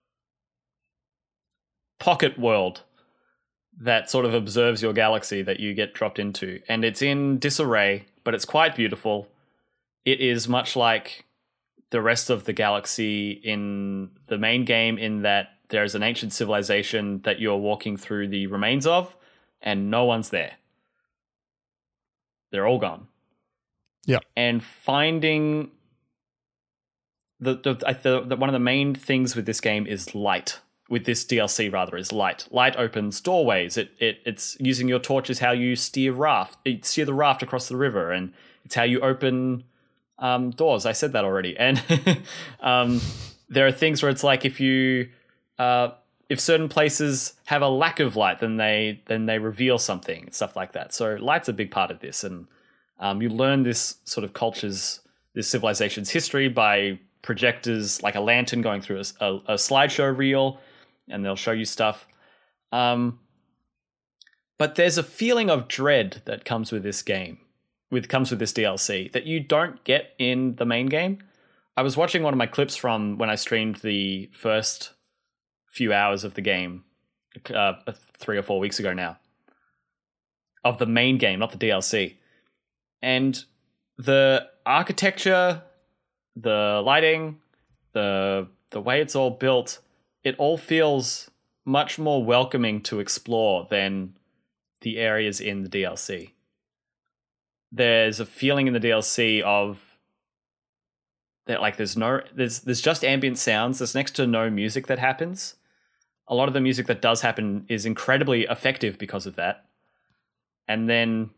pocket world that sort of observes your galaxy that you get dropped into. And it's in disarray, but it's quite beautiful. It is much like the rest of the galaxy in the main game in that there's an ancient civilization that you're walking through the remains of, and no one's there. They're all gone. Yeah. And finding one of the main things with this game is light. With this DLC, rather, is light. Light opens doorways. It's using your torch is how you steer the raft across the river, and it's how you open doors. I said that already. And there are things where it's like if certain places have a lack of light, then they reveal something, stuff like that. So light's a big part of this, and you learn this sort of this civilization's history by projectors, like a lantern going through a slideshow reel, and they'll show you stuff. But there's a feeling of dread that comes with this game, comes with this DLC, that you don't get in the main game. I was watching one of my clips from when I streamed the first few hours of the game 3 or 4 weeks ago now, of the main game, not the DLC. And the architecture, the lighting, the way it's all built, it all feels much more welcoming to explore than the areas in the DLC. There's a feeling in the DLC of that there's just ambient sounds. There's next to no music that happens. A lot of the music that does happen is incredibly effective because of that. And then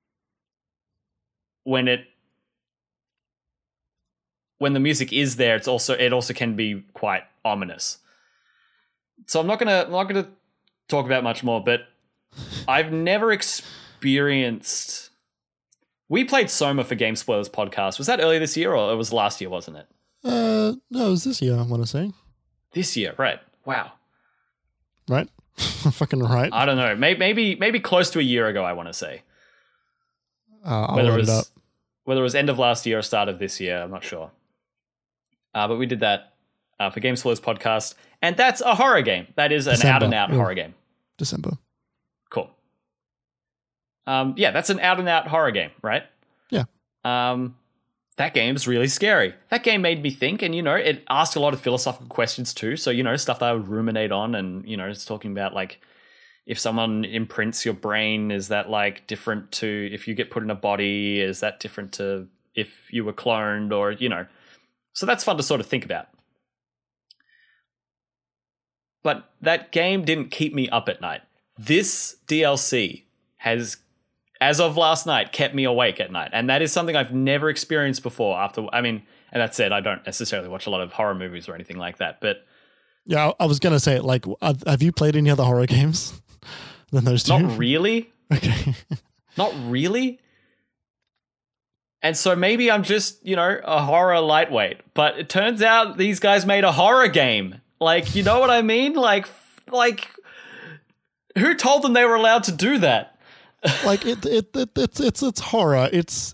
when the music is there, it also can be quite ominous. So I'm not gonna talk about much more, but I've never experienced. We played Soma for Game Spoilers podcast. Was that earlier this year, or it was last year? Wasn't it? No, it was this year. I want to say this year, right? Wow, right? Fucking right. I don't know. Maybe close to a year ago. I want to say. Whether it was end of last year or start of this year, I'm not sure. But we did that for Game Spoilers podcast, and that's a horror game. That is an out-and-out horror game. December. Cool. That's an out-and-out horror game, right? Yeah. That game's really scary. That game made me think, and, it asked a lot of philosophical questions too. So, stuff that I would ruminate on, and, it's talking about, if someone imprints your brain, is that, different to if you get put in a body? Is that different to if you were cloned or, So that's fun to sort of think about. But that game didn't keep me up at night. This DLC has, as of last night, kept me awake at night. And that is something I've never experienced before. And that said, I don't necessarily watch a lot of horror movies or anything like that. But yeah, I was going to say, have you played any other horror games than those two? Not really. Okay. Not really. And so maybe I'm just, a horror lightweight. But it turns out these guys made a horror game. Like, you know what I mean? Like who told them they were allowed to do that? Like it's horror. It's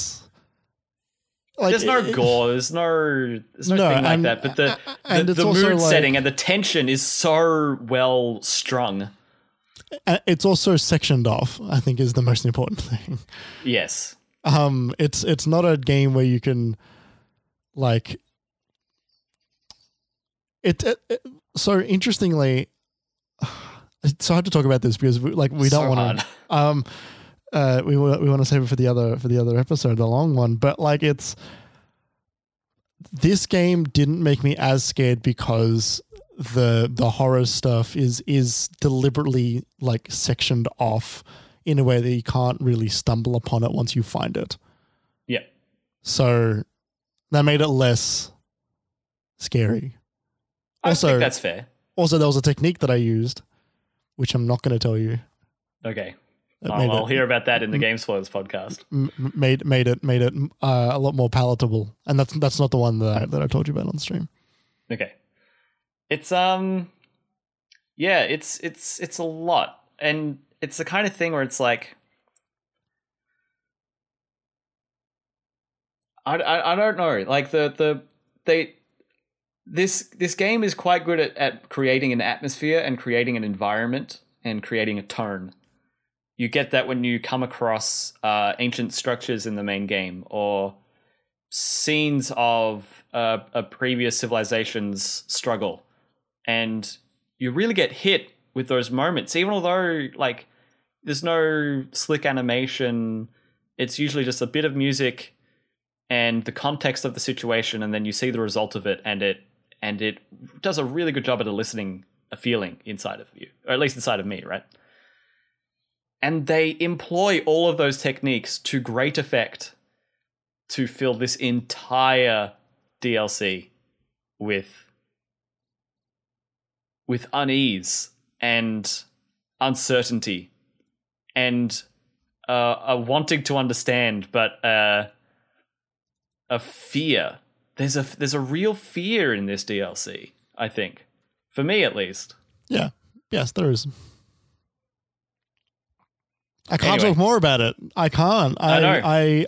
like there's no gore. There's no thing like that. But the mood setting and the tension is so well strung. It's also sectioned off, I think, is the most important thing. Yes. It's not a game where you can like so interestingly, it's hard to talk about this because we don't want to we want to save it for the other episode, the long one, but like this game didn't make me as scared because the horror stuff is deliberately like sectioned off in a way that you can't really stumble upon it once you find it. Yeah. So that made it less scary. I think that's fair. Also, there was a technique that I used, which I'm not going to tell you. Okay. I'll hear about that in the Game Spoilers podcast. Made it a lot more palatable, and that's not the one that I told you about on stream. Okay. It's it's a lot, and it's the kind of thing where it's like I don't know, like this game is quite good at creating an atmosphere and creating an environment and creating a tone. You get that when you come across ancient structures in the main game or scenes of a previous civilization's struggle. And you really get hit with those moments, even although like there's no slick animation. It's usually just a bit of music and the context of the situation, and then you see the result of it, and it does a really good job at eliciting a feeling inside of you, or at least inside of me, right? And they employ all of those techniques to great effect to fill this entire DLC with unease and uncertainty and a wanting to understand, but a fear. There's a real fear in this DLC, I think. For me, at least. Yeah. Yes, there is. I can't talk more about it. I can't. I know.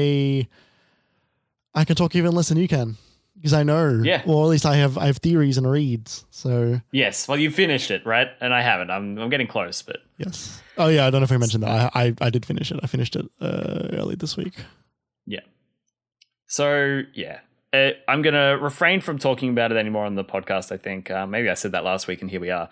I can talk even less than you can because I know. Yeah. Or at least I have theories and reads. So yes. Well, you finished it, right? And I haven't. I'm getting close, but yes. Oh yeah. I don't know if I mentioned that. I did finish it. I finished it early this week. Yeah. So yeah. I'm going to refrain from talking about it anymore on the podcast, I think. Maybe I said that last week and here we are.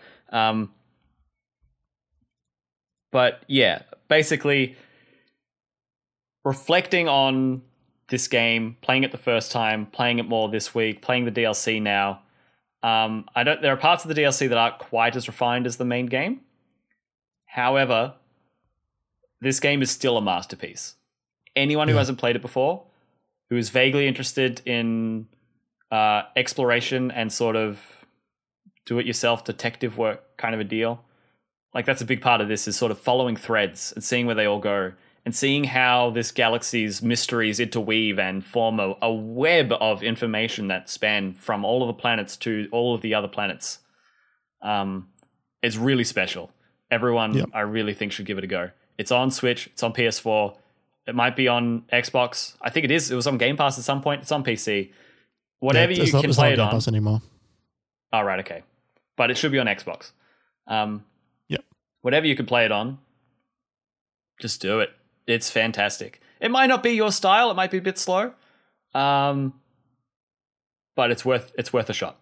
But yeah, basically reflecting on this game, playing it the first time, playing it more this week, playing the DLC now. There are parts of the DLC that aren't quite as refined as the main game. However, this game is still a masterpiece. Anyone who hasn't played it before, who is vaguely interested in exploration and sort of do-it-yourself detective work kind of a deal. Like, that's a big part of this, is sort of following threads and seeing where they all go and seeing how this galaxy's mysteries interweave and form a web of information that span from all of the planets to all of the other planets. It's really special. Everyone, I really think, should give it a go. It's on Switch. It's on PS4. It might be on Xbox. I think it is. It was on Game Pass at some point. It's on PC. Whatever you can play it on. It's not Game Pass anymore. Oh, right. Okay. But it should be on Xbox. Whatever you can play it on, just do it. It's fantastic. It might not be your style. It might be a bit slow. But it's worth a shot.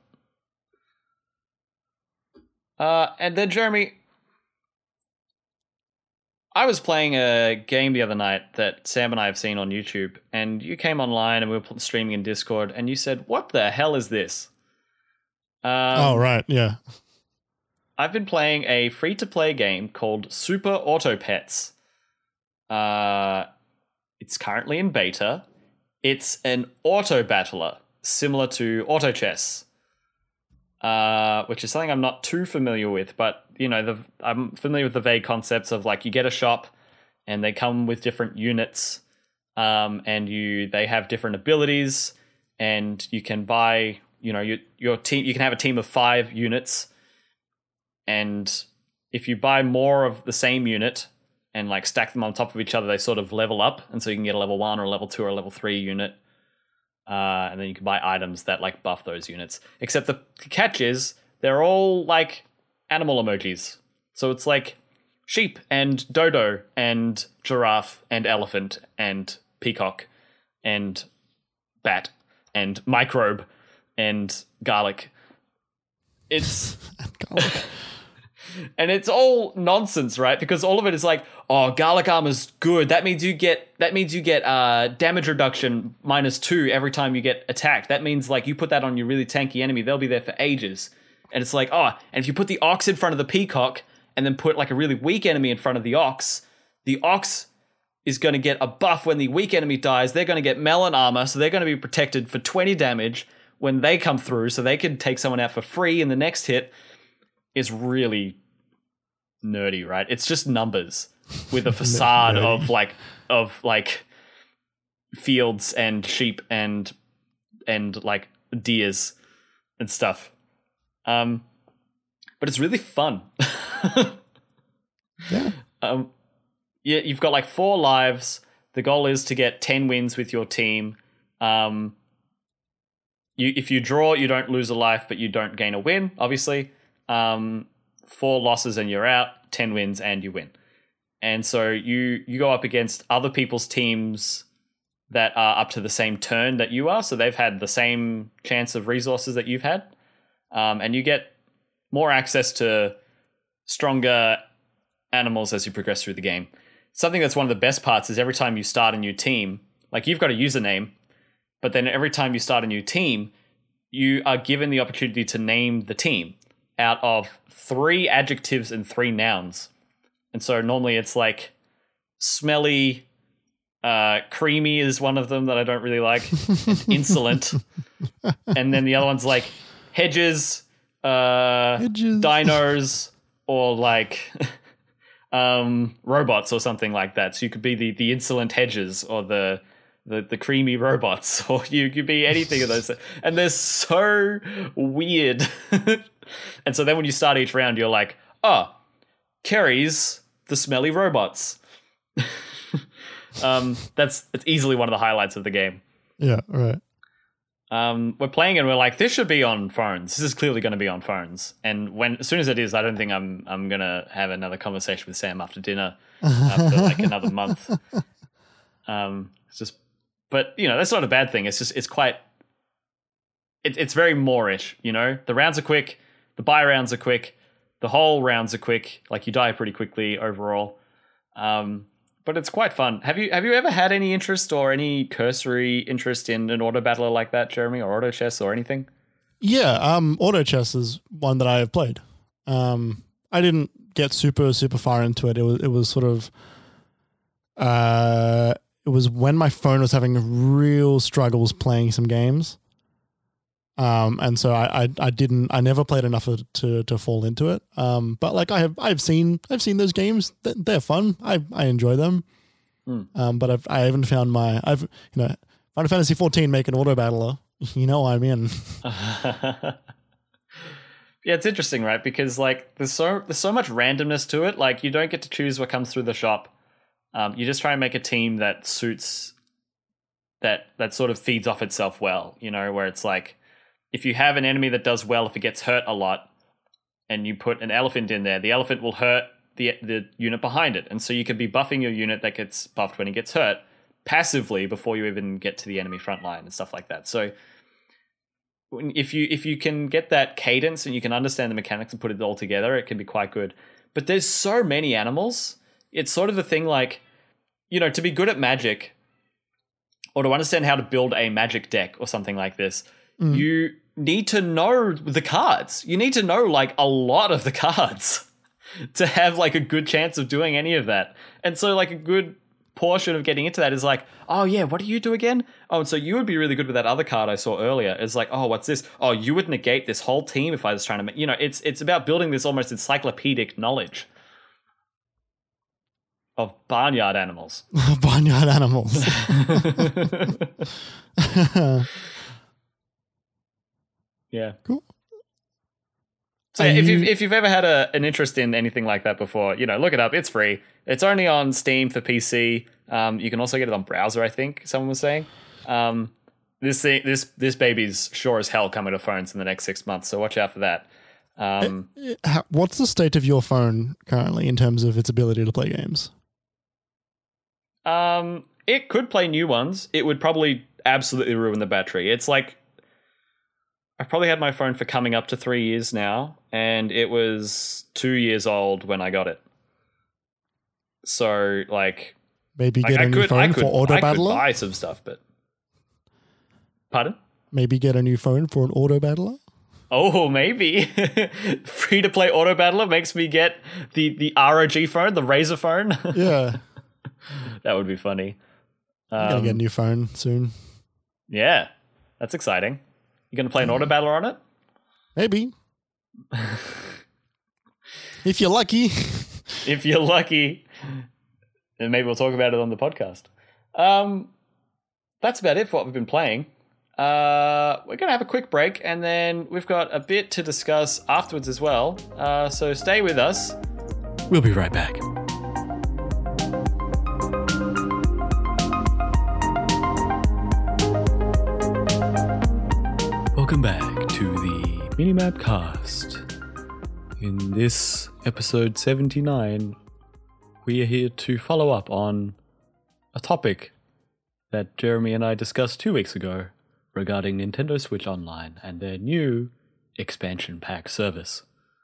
And then, Jeremy, I was playing a game the other night that Sam and I have seen on YouTube, and you came online and we were streaming in Discord, and you said, "What the hell is this?" Oh, right. Yeah. I've been playing a free-to-play game called Super Auto Pets. It's currently in beta. It's an auto battler, similar to Auto Chess, which is something I'm not too familiar with, but I'm familiar with the vague concepts of, like, you get a shop and they come with different units, and they have different abilities, and you can buy, your team. You can have a team of 5 units, and if you buy more of the same unit and like stack them on top of each other, they sort of level up, and so you can get a level 1 or a level 2 or a level 3 unit, and then you can buy items that like buff those units. Except the catch is they're all like animal emojis, so it's like sheep and dodo and giraffe and elephant and peacock and bat and microbe and garlic. It's and it's all nonsense, right? Because all of it is like, oh, garlic armor's good. That means you get damage reduction -2 every time you get attacked. That means like you put that on your really tanky enemy, they'll be there for ages. And it's like, oh, and if you put the ox in front of the peacock and then put like a really weak enemy in front of the ox is going to get a buff when the weak enemy dies. They're going to get melon armor, so they're going to be protected for 20 damage when they come through, so they can take someone out for free in the next hit. Is really nerdy, right? It's just numbers with a facade of like fields and sheep and like deers and stuff. But it's really fun. Yeah. Yeah, you've got like 4 lives. The goal is to get 10 wins with your team. If you draw, you don't lose a life, but you don't gain a win, obviously. 4 losses and you're out, 10 wins and you win. And so you go up against other people's teams that are up to the same turn that you are. So they've had the same chance of resources that you've had. And you get more access to stronger animals as you progress through the game. Something that's one of the best parts is every time you start a new team, like you've got a username, but then every time you start a new team, you are given the opportunity to name the team out of 3 adjectives and 3 nouns. And so normally it's like smelly, creamy is one of them that I don't really like, insolent. And then the other one's like hedges, dinos, or like robots or something like that. So you could be the insolent hedges or the creamy robots, or you could be anything of those. And they're so weird. And so then when you start each round, you're like, oh, Kerry's the smelly robots. It's easily one of the highlights of the game. Yeah, right. We're playing and we're like, this should be on phones. This is clearly going to be on phones. And as soon as it is, I don't think I'm going to have another conversation with Sam after dinner for like another month. It's just, but that's not a bad thing. It's just, it's very Moorish, the rounds are quick, the buy rounds are quick, the whole rounds are quick. Like you die pretty quickly overall. But it's quite fun. Have you ever had any interest or any cursory interest in an auto battler like that, Jeremy, or auto chess or anything? Yeah, auto chess is one that I have played. I didn't get super far into it. It was sort of it was when my phone was having real struggles playing some games. And so I never played enough to fall into it. But like I've seen those games. They're fun. I enjoy them. But I haven't found Final Fantasy 14 make an auto battler. I'm in. Yeah, it's interesting, right? Because like there's so much randomness to it. Like you don't get to choose what comes through the shop. You just try and make a team that suits that sort of feeds off itself well. Where it's like, if you have an enemy that does well, if it gets hurt a lot, and you put an elephant in there, the elephant will hurt the unit behind it. And so you could be buffing your unit that gets buffed when it gets hurt passively before you even get to the enemy front line and stuff like that. So if you can get that cadence and you can understand the mechanics and put it all together, it can be quite good. But there's so many animals. It's sort of the thing like, to be good at Magic or to understand how to build a Magic deck or something like this, you need to know the cards. You need to know like a lot of the cards to have like a good chance of doing any of that. And so like a good portion of getting into that is like, oh yeah, what do you do again? Oh, and so you would be really good with that other card I saw earlier. It's like, oh, what's this? Oh, you would negate this whole team if I was trying to, it's about building this almost encyclopedic knowledge. Of barnyard animals. Barnyard animals. Yeah. Cool. So if you've ever had an interest in anything like that before, look it up. It's free. It's only on Steam for PC. You can also get it on browser, I think someone was saying. This baby's sure as hell coming to phones in the next 6 months, so watch out for that. What's the state of your phone currently in terms of its ability to play games? It could play new ones. It would probably absolutely ruin the battery. It's like, I've probably had my phone for coming up to 3 years now, and it was 2 years old when I got it. So, like, maybe get a new phone for Auto Battler? I could buy some stuff, but... Pardon? Maybe get a new phone for an Auto Battler? Oh, maybe. Free-to-play Auto Battler makes me get the ROG phone, the Razer phone. Yeah. That would be funny. I'm going to get a new phone soon. Yeah, that's exciting. You going to play an Auto Battler on it? Maybe. If you're lucky. If you're lucky. And maybe we'll talk about it on the podcast. That's about it for what we've been playing. We're going to have a quick break, and then we've got a bit to discuss afterwards as well. So stay with us. We'll be right back. Welcome back to the Minimap Cast. In this episode 79, we are here to follow up on a topic that Jeremy and I discussed 2 weeks ago regarding Nintendo Switch Online and their new expansion pack service.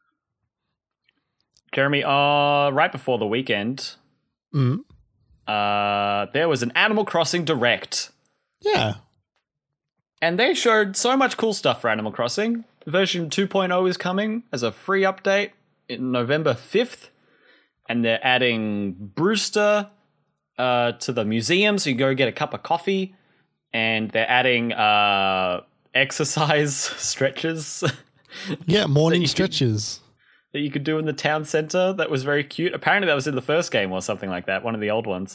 Jeremy, right before the weekend, there was an Animal Crossing Direct. Yeah. And they showed so much cool stuff for Animal Crossing. Version 2.0 is coming as a free update in November 5th. And they're adding Brewster to the museum, so you go get a cup of coffee. And they're adding exercise stretches. Yeah, morning stretches. That you could do in the town center. That was very cute. Apparently that was in the first game or something like that, one of the old ones.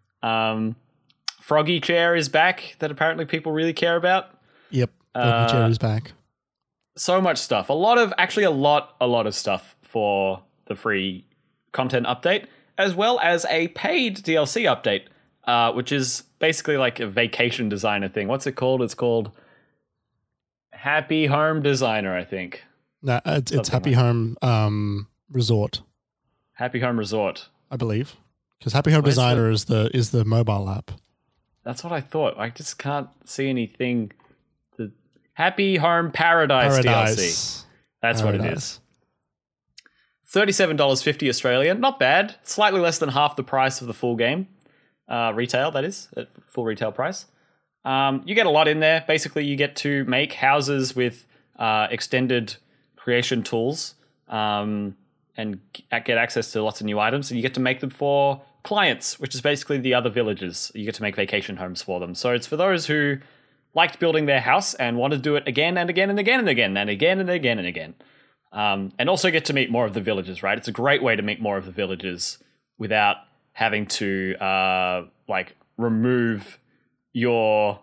Froggy Chair is back, that apparently people really care about. Yep, Froggy Chair is back. So much stuff. A lot of stuff for the free content update, as well as a paid DLC update, which is basically like a vacation designer thing. What's it called? It's called Happy Home Designer, I think. No, it's Happy Home Resort. Happy Home Resort, I believe, because Happy Home Designer is the mobile app. That's what I thought. I just can't see anything. The Happy Home Paradise DLC. That's what it is. $37.50 Australian. Not bad. Slightly less than half the price of the full game. Retail, that is, at full retail price. You get a lot in there. Basically, you get to make houses with extended creation tools and get access to lots of new items. And you get to make them for clients, which is basically the other villagers. You get to make vacation homes for them. So it's for those who liked building their house and want to do it again and again and again and again and again and again and again. And also get to meet more of the villagers, right? It's a great way to meet more of the villagers without having to remove your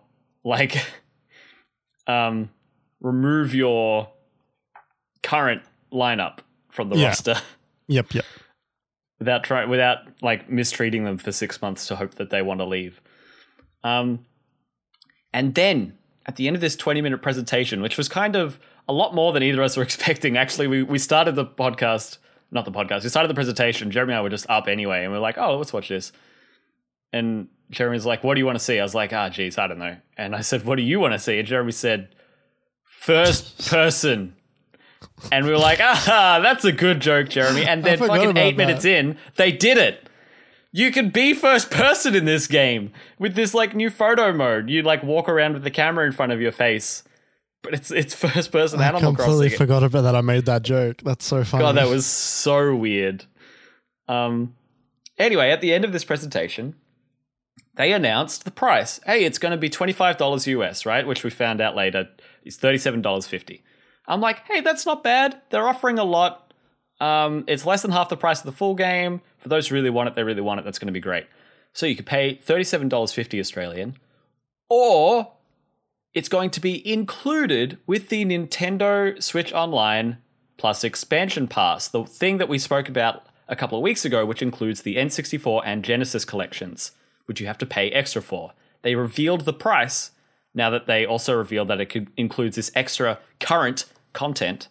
remove your current lineup from the roster. Yep. Without mistreating them for 6 months to hope that they want to leave. And then at the end of this 20-minute presentation, which was kind of a lot more than either of us were expecting. Actually, we started the podcast, not the podcast, we started the presentation. Jeremy and I were just up anyway, and we were like, oh, let's watch this. And Jeremy's like, what do you want to see? I was like, geez, I don't know. And I said, what do you want to see? And Jeremy said, first person. And we were like, that's a good joke, Jeremy. And then fucking 8 minutes in, they did it. You can be first person in this game with this new photo mode. You walk around with the camera in front of your face. But it's first person Animal Crossing. I completely forgot about that. I made that joke. That's so funny. God, that was so weird. Anyway, at the end of this presentation, they announced the price. Hey, it's going to be $25 US, right? Which we found out later is $37.50. I'm like, hey, that's not bad. They're offering a lot. It's less than half the price of the full game. For those who really want it, they really want it. That's going to be great. So you could pay $37.50 Australian, or it's going to be included with the Nintendo Switch Online Plus Expansion Pass, the thing that we spoke about a couple of weeks ago, which includes the N64 and Genesis collections, which you have to pay extra for. They revealed the price now that they also revealed that it includes this extra current content.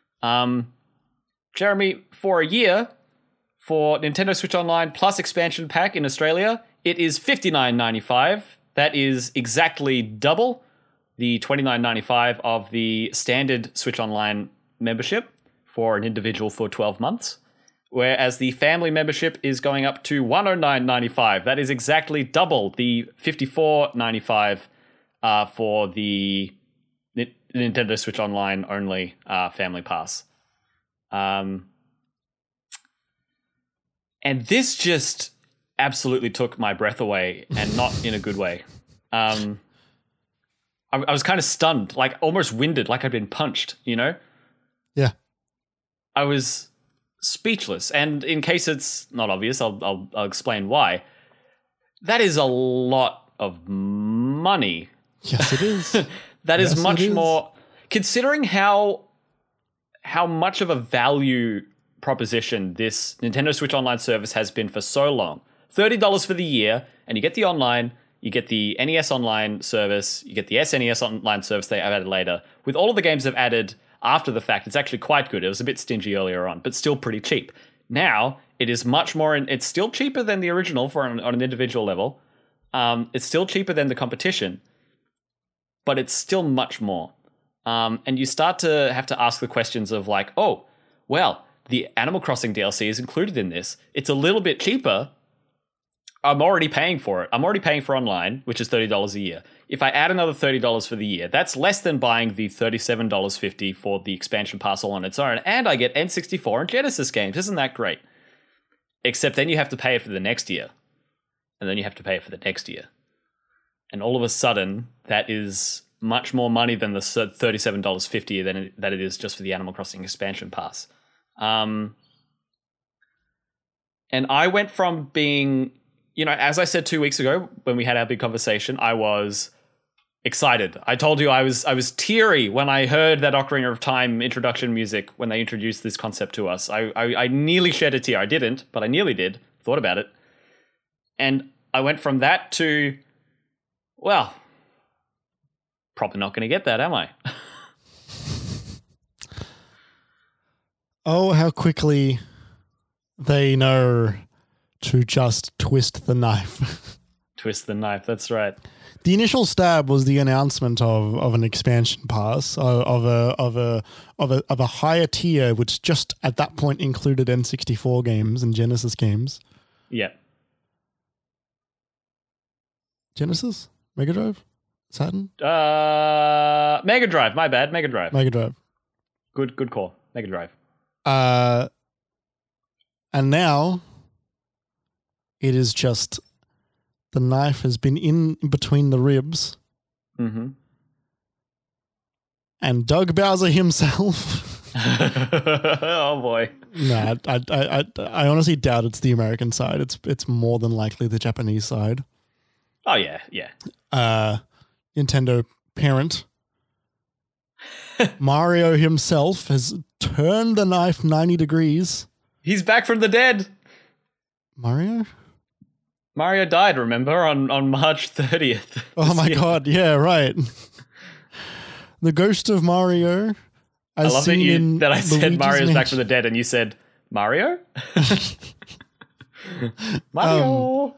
Jeremy, for a year, for Nintendo Switch Online Plus Expansion Pack in Australia, it is $59.95. That is exactly double the $29.95 of the standard Switch Online membership for an individual for 12 months. Whereas the family membership is going up to $109.95. That is exactly double the $54.95 for the Nintendo Switch Online only family pass. And this just absolutely took my breath away, and not in a good way. I was kind of stunned, like almost winded, like I'd been punched, you know? Yeah. I was speechless. And in case it's not obvious, I'll explain why. That is a lot of money. Yes, it is. That is Yes, much it is. more, considering how much of a value proposition this Nintendo Switch Online service has been for so long. $30 for the year, and you get the online, you get the NES Online service, you get the SNES Online service they added later. With all of the games they've added after the fact, it's actually quite good. It was a bit stingy earlier on, but still pretty cheap. Now, it is much more, it's still cheaper than the original on an individual level. It's still cheaper than the competition, but it's still much more. And you start to have to ask the questions of like, oh, well, the Animal Crossing DLC is included in this. It's a little bit cheaper. I'm already paying for it. I'm already paying for online, which is $30 a year. If I add another $30 for the year, that's less than buying the $37.50 for the expansion pass all on its own. And I get N64 and Genesis games. Isn't that great? Except then you have to pay it for the next year. And then you have to pay it for the next year. And all of a sudden, that is much more money than the $37.50 that it is just for the Animal Crossing expansion pass. And I went from being, you know, as I said 2 weeks ago when we had our big conversation, I was excited. I told you I was teary when I heard that Ocarina of Time introduction music when they introduced this concept to us. I nearly shed a tear. I didn't, but I nearly did. Thought about it. And I went from that to, well, probably not going to get that, am I? Oh, how quickly they know to just twist the knife. Twist the knife, that's right. The initial stab was the announcement of an expansion pass of a higher tier, which just at that point included N64 games and Genesis games. Yeah. Genesis? Mega Drive? Saturn? Mega Drive, my bad. Mega Drive. Mega Drive. Good call. Mega Drive. And now it is just the knife has been in between the ribs. Mm-hmm. And Doug Bowser himself. Oh boy. Nah, I honestly doubt it's the American side. It's more than likely the Japanese side. Oh yeah, yeah. Nintendo parent Mario himself has turned the knife 90 degrees. He's back from the dead. Mario died, remember, on March 30th. Oh my god, yeah, right. The ghost of Mario. I love that I said Luigi's Mario's back Mansion. from the dead and you said Mario? Mario.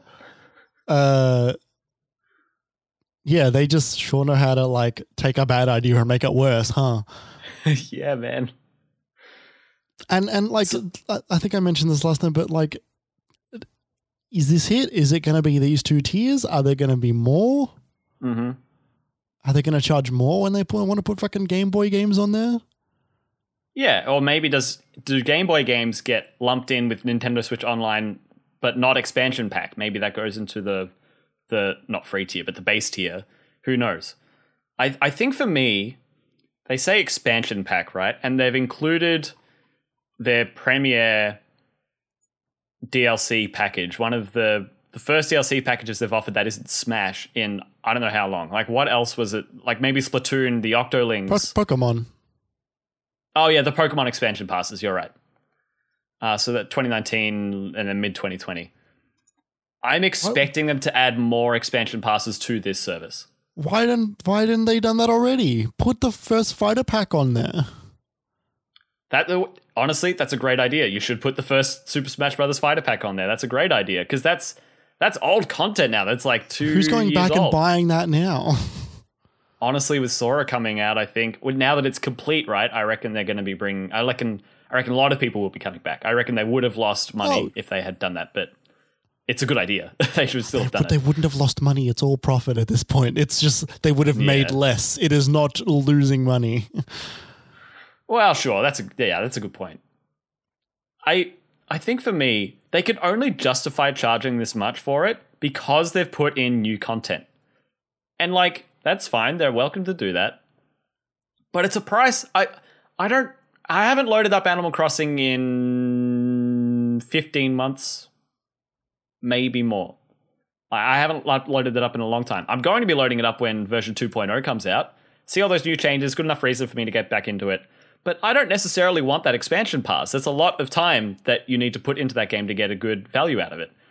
Yeah, they just sure know how to like take a bad idea and make it worse, huh? Yeah, man. And like I think I mentioned this last time, but like, is this it? Is it going to be these two tiers? Are there going to be more? Mm-hmm. Are they going to charge more when they want to put fucking Game Boy games on there? Yeah, or maybe do Game Boy games get lumped in with Nintendo Switch Online, but not expansion pack? Maybe that goes into the not free tier, but the base tier. Who knows? I think for me, they say expansion pack, right? And they've included their premiere DLC package. One of the first DLC packages they've offered that isn't Smash in I don't know how long. Like, what else was it? Like, maybe Splatoon, the Octolings. Pokemon. Oh, yeah, the Pokemon expansion passes. You're right. So that 2019 and then mid-2020. I'm expecting them to add more expansion passes to this service. Why didn't they done that already? Put the first fighter pack on there. Honestly, that's a great idea. You should put the first Super Smash Brothers fighter pack on there. That's a great idea because that's old content now. That's like 2 years old. Who's going back and buying that now? Honestly, with Sora coming out, I think now that it's complete, right? I reckon they're going to be bringing. I reckon a lot of people will be coming back. I reckon they would have lost money if they had done that, but it's a good idea. They should still have done it. But they wouldn't have lost money. It's all profit at this point. It's just they would have made less. It is not losing money. Well, sure. That's a good point. I think for me, they could only justify charging this much for it because they've put in new content. And like, that's fine. They're welcome to do that. But it's a price. I haven't loaded up Animal Crossing in 15 months, maybe more. I haven't loaded it up in a long time. I'm going to be loading it up when version 2.0 comes out. See all those new changes, good enough reason for me to get back into it. But I don't necessarily want that expansion pass. That's a lot of time that you need to put into that game to get a good value out of it.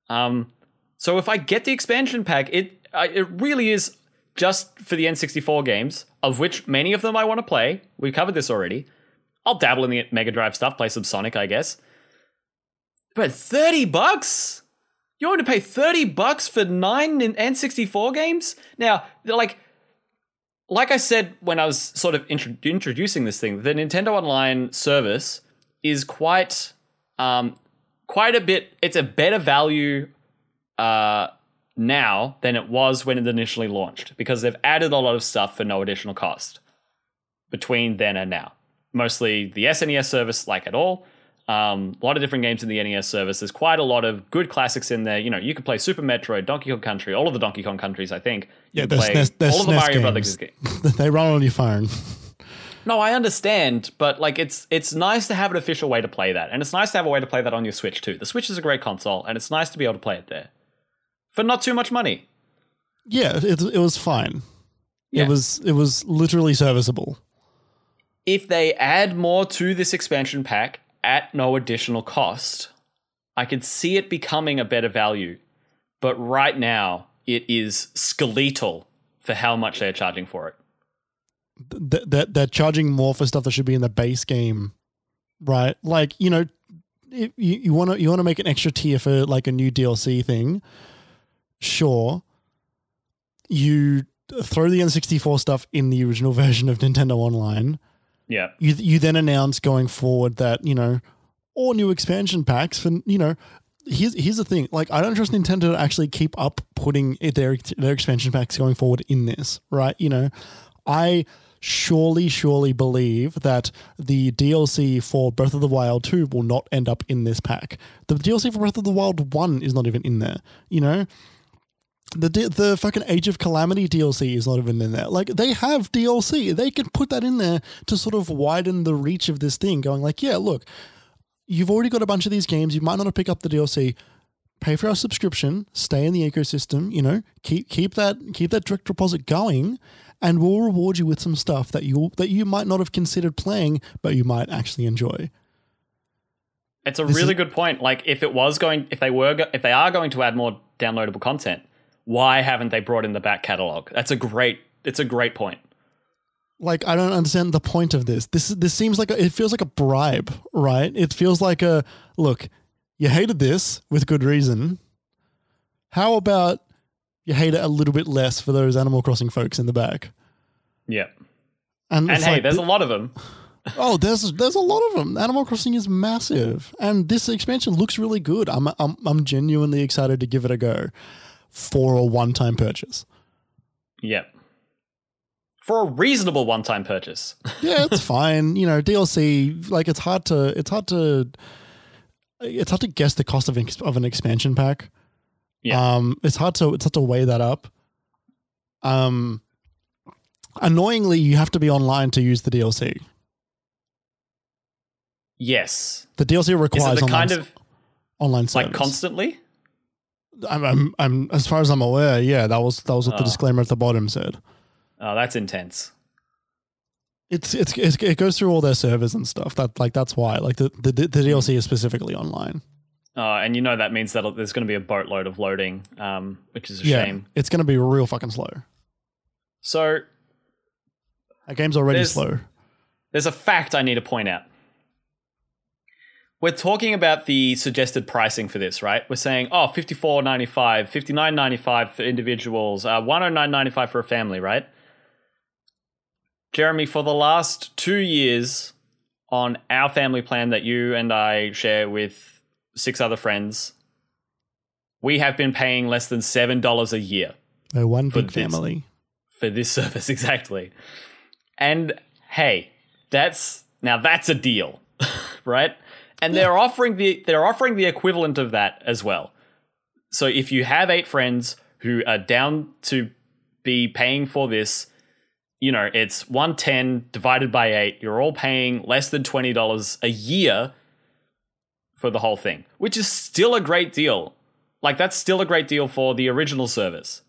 So if I get the expansion pack, it really is just for the N64 games, of which many of them I want to play. We covered this already. I'll dabble in the Mega Drive stuff, play some Sonic, I guess. But $30? You want to pay $30 for 9 N64 games? Now, like I said when I was sort of introducing this thing, the Nintendo Online service is quite a bit. It's a better value now than it was when it initially launched because they've added a lot of stuff for no additional cost between then and now. Mostly the SNES service, like at all. A lot of different games in the NES service. There's quite a lot of good classics in there. You know, you can play Super Metroid, Donkey Kong Country, all of the Donkey Kong countries, I think. Yeah, there's all of the Mario Brothers games. They run on your phone. No, I understand, but like it's nice to have an official way to play that, and it's nice to have a way to play that on your Switch too. The Switch is a great console, and it's nice to be able to play it there for not too much money. Yeah, it was fine. Yeah. It was literally serviceable. If they add more to this expansion pack at no additional cost, I could see it becoming a better value. But right now, it is skeletal for how much they're charging for it. They're charging more for stuff that should be in the base game, right? Like, you know, if you want to make an extra tier for like a new DLC thing, sure. You throw the N64 stuff in the original version of Nintendo Online. Yeah. You then announce going forward that, you know, all new expansion packs for, you know, here's the thing. Like, I don't trust Nintendo to actually keep up putting their expansion packs going forward in this, right? You know, I surely believe that the DLC for Breath of the Wild 2 will not end up in this pack. The DLC for Breath of the Wild 1 is not even in there, you know? The fucking Age of Calamity DLC is not even in there. Like, they have DLC. They could put that in there to sort of widen the reach of this thing, going like, yeah, look, you've already got a bunch of these games. You might not have picked up the DLC. Pay for our subscription. Stay in the ecosystem. You know, keep that direct deposit going, and we'll reward you with some stuff that you might not have considered playing, but you might actually enjoy. It's a really good point. Like, if they are going to add more downloadable content, why haven't they brought in the back catalog? It's a great point. Like, I don't understand the point of this. This seems like it feels like a bribe, right? It feels like a, look, you hated this with good reason. How about you hate it a little bit less for those Animal Crossing folks in the back? Yeah. And hey, like, there's a lot of them. Oh, there's a lot of them. Animal Crossing is massive, and this expansion looks really good. I'm genuinely excited to give it a go for a one-time purchase. Yep. For a reasonable one-time purchase. Yeah, it's fine. You know, DLC, like, it's hard to guess the cost of an expansion pack. Yeah. It's hard to weigh that up. Annoyingly, you have to be online to use the DLC. Yes. The DLC Is it requires the kind of online service. like constantly? I'm as far as I'm aware, yeah, that was what the disclaimer at the bottom said. Oh, that's intense. It goes through all their servers and stuff. That's why. Like the DLC is specifically online. And you know that means that there's going to be a boatload of loading, which is a shame. It's going to be real fucking slow. So that game's already slow. There's a fact I need to point out. We're talking about the suggested pricing for this, right? We're saying, $54.95, $59.95 for individuals, $109.95 for a family, right? Jeremy, for the last 2 years on our family plan that you and I share with 6 other friends, we have been paying less than $7 a year. One big family. For this service, exactly. And hey, that's a deal, right? And they're offering the equivalent of that as well. So if you have 8 friends who are down to be paying for this, you know, it's 110 divided by 8. You're all paying less than $20 a year for the whole thing, which is still a great deal. Like, that's still a great deal for the original service.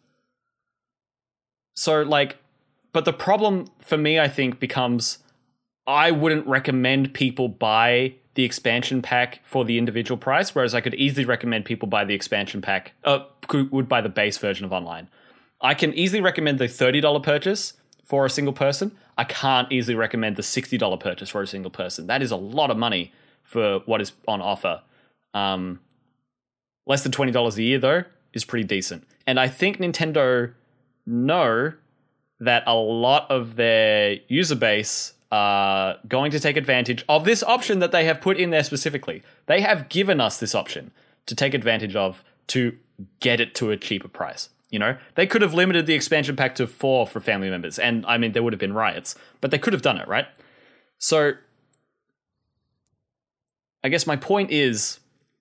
So, like, but the problem for me, I think, becomes I wouldn't recommend people buy the expansion pack for the individual price, whereas I could easily recommend people buy the expansion pack, would buy the base version of online. I can easily recommend the $30 purchase for a single person. I can't easily recommend the $60 purchase for a single person. That is a lot of money for what is on offer. Less than $20 a year, though, is pretty decent. And I think Nintendo know that a lot of their user base are going to take advantage of this option that they have put in there specifically. They have given us this option to take advantage of to get it to a cheaper price. You know, they could have limited the expansion pack to 4 for family members. And I mean, there would have been riots, but they could have done it, right? So I guess my point is,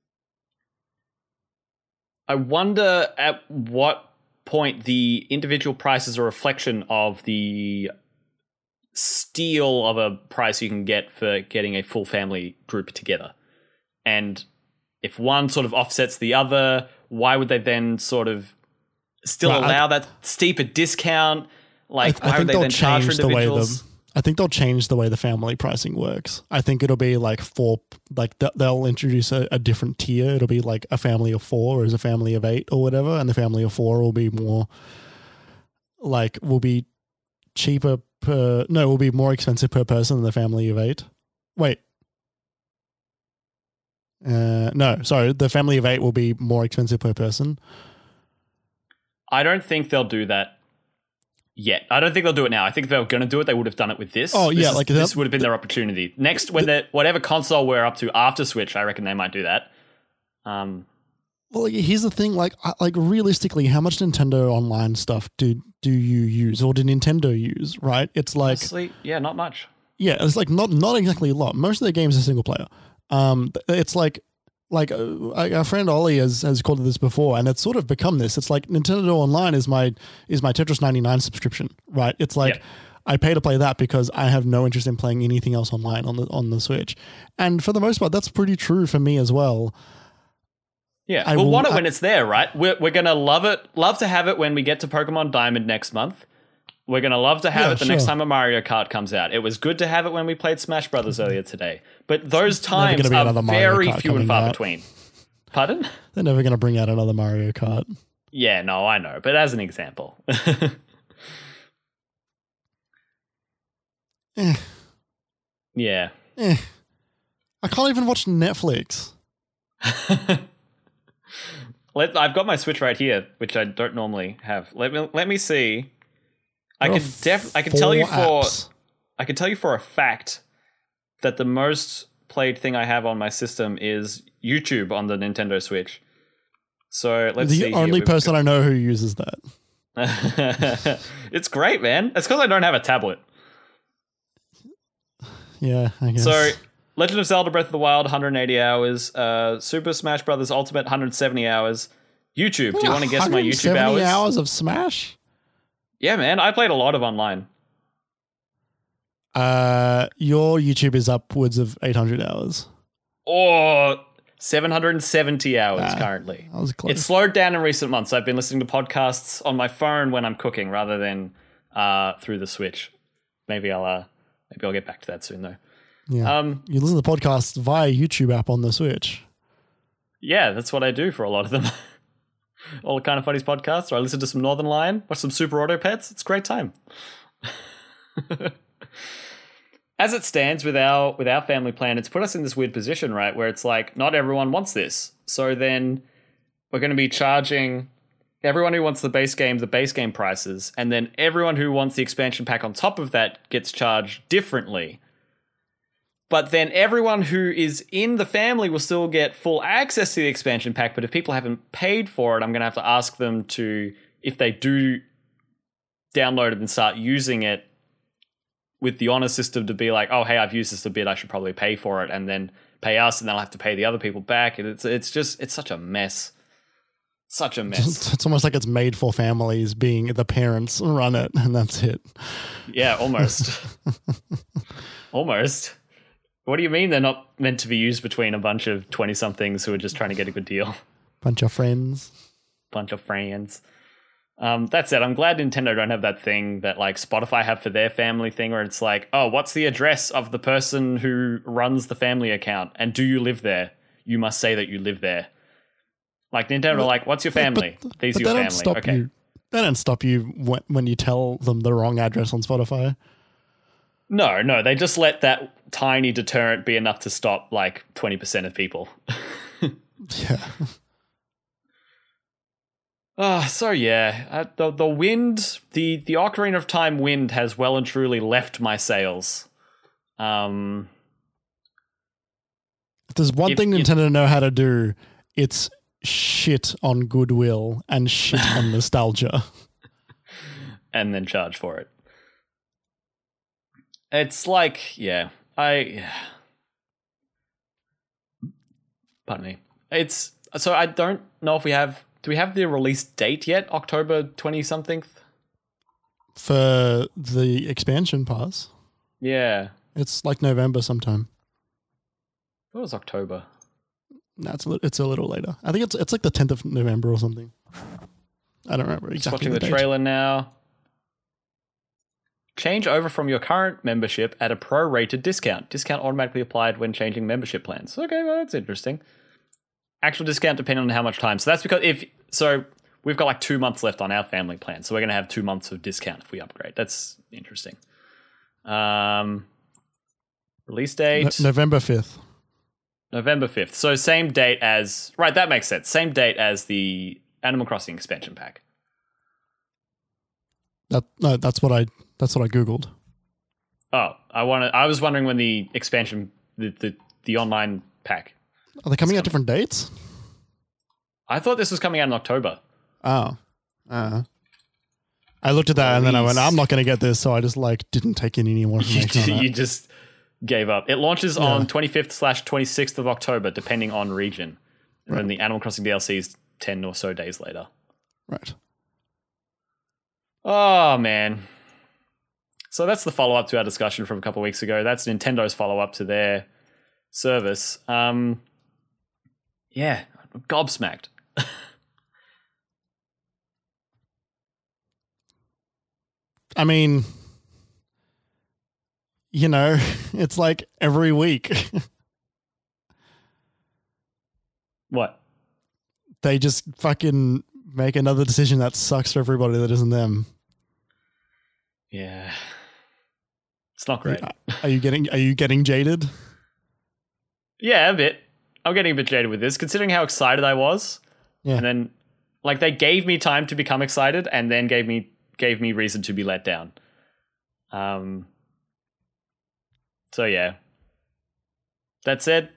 I wonder at what point the individual price is a reflection of the steal of a price you can get for getting a full family group together. And if one sort of offsets the other, why would they then sort of still allow that steeper discount? Like, why would they then charge for individuals? I think they'll change the way the family pricing works. I think it'll be like they'll introduce a different tier. It'll be like a family of 4 as a family of 8 or whatever, and the family of 4 will be more will be cheaper will be more expensive per person than the family of 8. Wait. No, sorry. The family of 8 will be more expensive per person. I don't think they'll do that yet. I don't think they'll do it now. I think if they were going to do it, they would have done it with this. Oh, yeah. This would have been their opportunity. Next, when whatever console we're up to after Switch, I reckon they might do that. Well, here's the thing. Like realistically, how much Nintendo Online stuff do you use, or did Nintendo use? Right? It's like, honestly, yeah, not much. Yeah, it's like not exactly a lot. Most of their games are single player. It's like our friend Ollie has called it this before, and it's sort of become this. It's like Nintendo Online is my Tetris 99 subscription, right? It's like I pay to play that because I have no interest in playing anything else online on the Switch, and for the most part, that's pretty true for me as well. Yeah, we'll want it when it's there, right? We're gonna love to have it when we get to Pokemon Diamond next month. We're gonna love to have it the next time a Mario Kart comes out. It was good to have it when we played Smash Brothers earlier today, but those times are very few and far between. Pardon? They're never gonna bring out another Mario Kart. Yeah, no, I know, but as an example. Yeah. I can't even watch Netflix. I've got my Switch right here, which I don't normally have. Let me see. I can tell you for a fact that the most played thing I have on my system is YouTube on the Nintendo Switch. So let's see. The only person I know who uses that. It's great, man. It's because I don't have a tablet. Yeah, I guess. So Legend of Zelda Breath of the Wild, 180 hours. Super Smash Bros. Ultimate, 170 hours. YouTube. Do you want to guess my YouTube hours? 170 hours of Smash? Yeah, man. I played a lot of online. Your YouTube is upwards of 800 hours. Or 770 hours currently. I was close. It's slowed down in recent months. I've been listening to podcasts on my phone when I'm cooking rather than through the Switch. Maybe I'll get back to that soon though. Yeah. You listen to podcasts via YouTube app on the Switch. Yeah, that's what I do for a lot of them. All the Kind of Funnies podcasts, or I listen to some Northern Lion, watch some Super Auto Pets. It's a great time. As it stands with our family plan, it's put us in this weird position, right, where it's like not everyone wants this. So then we're going to be charging everyone who wants the base game prices, and then everyone who wants the expansion pack on top of that gets charged differently. But then everyone who is in the family will still get full access to the expansion pack. But if people haven't paid for it, I'm going to have to ask them to, if they do download it and start using it with the honor system, to be like, oh, hey, I've used this a bit, I should probably pay for it, and then pay us, and then I'll have to pay the other people back. And it's such a mess. Such a mess. It's almost like it's made for families, being the parents run it, and that's it. Yeah, almost. Almost. What do you mean they're not meant to be used between a bunch of 20-somethings who are just trying to get a good deal? Bunch of friends. That said, I'm glad Nintendo don't have that thing that like Spotify have for their family thing, where it's like, oh, what's the address of the person who runs the family account? And do you live there? You must say that you live there. Like Nintendo are like, what's your family? These are your family. Okay. They don't stop you when you tell them the wrong address on Spotify. No, they just let that tiny deterrent be enough to stop like 20% of people. Yeah. So yeah, the wind, the Ocarina of Time wind has well and truly left my sails. If there's one thing Nintendo know how to do, it's shit on goodwill and shit on nostalgia. And then charge for it. It's like, pardon me. It's, so I don't know if do we have the release date yet? October 20-something? For the expansion pass? Yeah. It's like November sometime. What was October? No, it's a little later. I think it's like the 10th of November or something. I don't remember exactly. Just watching the trailer now. Change over from your current membership at a prorated discount. Discount automatically applied when changing membership plans. Okay, well, that's interesting. Actual discount depending on how much time. So that's because we've got like 2 months left on our family plan. So we're going to have 2 months of discount if we upgrade. That's interesting. Release date? November 5th. November 5th. So same date as... Right, that makes sense. Same date as the Animal Crossing expansion pack. That's what I Googled. Oh, I was wondering when the expansion, the online pack. Are they coming out different dates? I thought this was coming out in October. Oh. I looked at that and then I went, I'm not going to get this, so I just didn't take in any more information on that. You just gave up. It launches on 25th/26th of October, depending on region. And then the Animal Crossing DLC is 10 or so days later. Right. Oh, man. So that's the follow-up to our discussion from a couple of weeks ago. That's Nintendo's follow-up to their service. Yeah, gobsmacked. I mean, it's like every week. What? They just fucking make another decision that sucks for everybody that isn't them. Yeah. It's not great. Are you getting jaded? Yeah, a bit. I'm getting a bit jaded with this, considering how excited I was. Yeah. And then, they gave me time to become excited, and then gave me reason to be let down. So yeah. That said,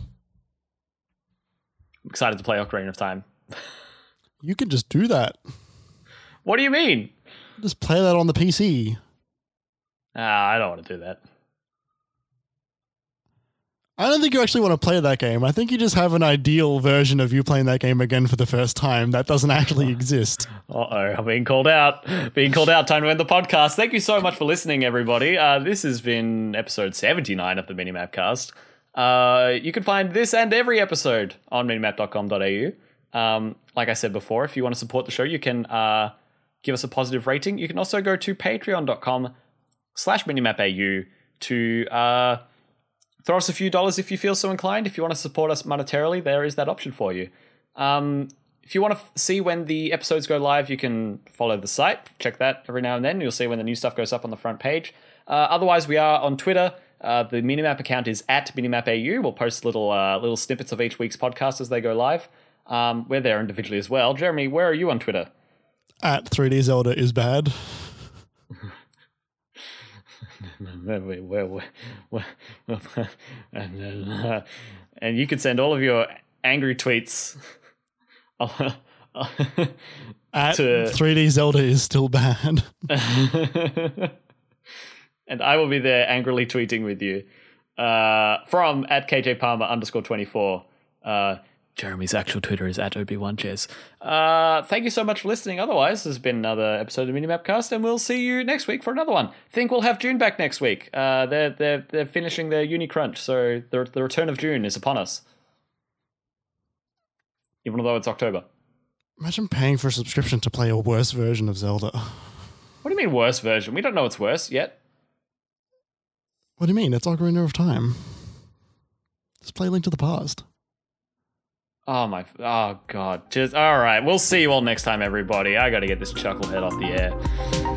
I'm excited to play Ocarina of Time. You can just do that. What do you mean? Just play that on the PC. I don't want to do that. I don't think you actually want to play that game. I think you just have an ideal version of you playing that game again for the first time that doesn't actually exist. Uh-oh, I'm being called out. Being called out. Time to end the podcast. Thank you so much for listening, everybody. This has been episode 79 of the Minimap Cast. You can find this and every episode on minimap.com.au. Like I said before, if you want to support the show, you can give us a positive rating. You can also go to patreon.com/minimapau to throw us a few dollars if you feel so inclined. If you want to support us monetarily, there is that option for you. If you want to see when the episodes go live, you can follow the site. Check that every now and then. You'll see when the new stuff goes up on the front page. Otherwise, we are on Twitter. The Minimap account is @minimapau. We'll post little snippets of each week's podcast as they go live. We're there individually as well. Jeremy, where are you on Twitter? @3D Zelda is bad. And you can send all of your angry tweets At 3D Zelda is still bad. And I will be there angrily tweeting with you from @KJPalmer_24. Jeremy's actual Twitter is @Obi1Jez. Thank you so much for listening. Otherwise, there's been another episode of Minimapcast, and we'll see you next week for another one. Think we'll have June back next week. They're finishing their uni crunch, so the return of June is upon us. Even though it's October. Imagine paying for a subscription to play a worse version of Zelda. What do you mean worse version? We don't know it's worse yet. What do you mean? It's Ocarina of Time. Just play Link to the Past. Oh God. Just all right. We'll see you all next time, everybody. I got to get this chucklehead off the air.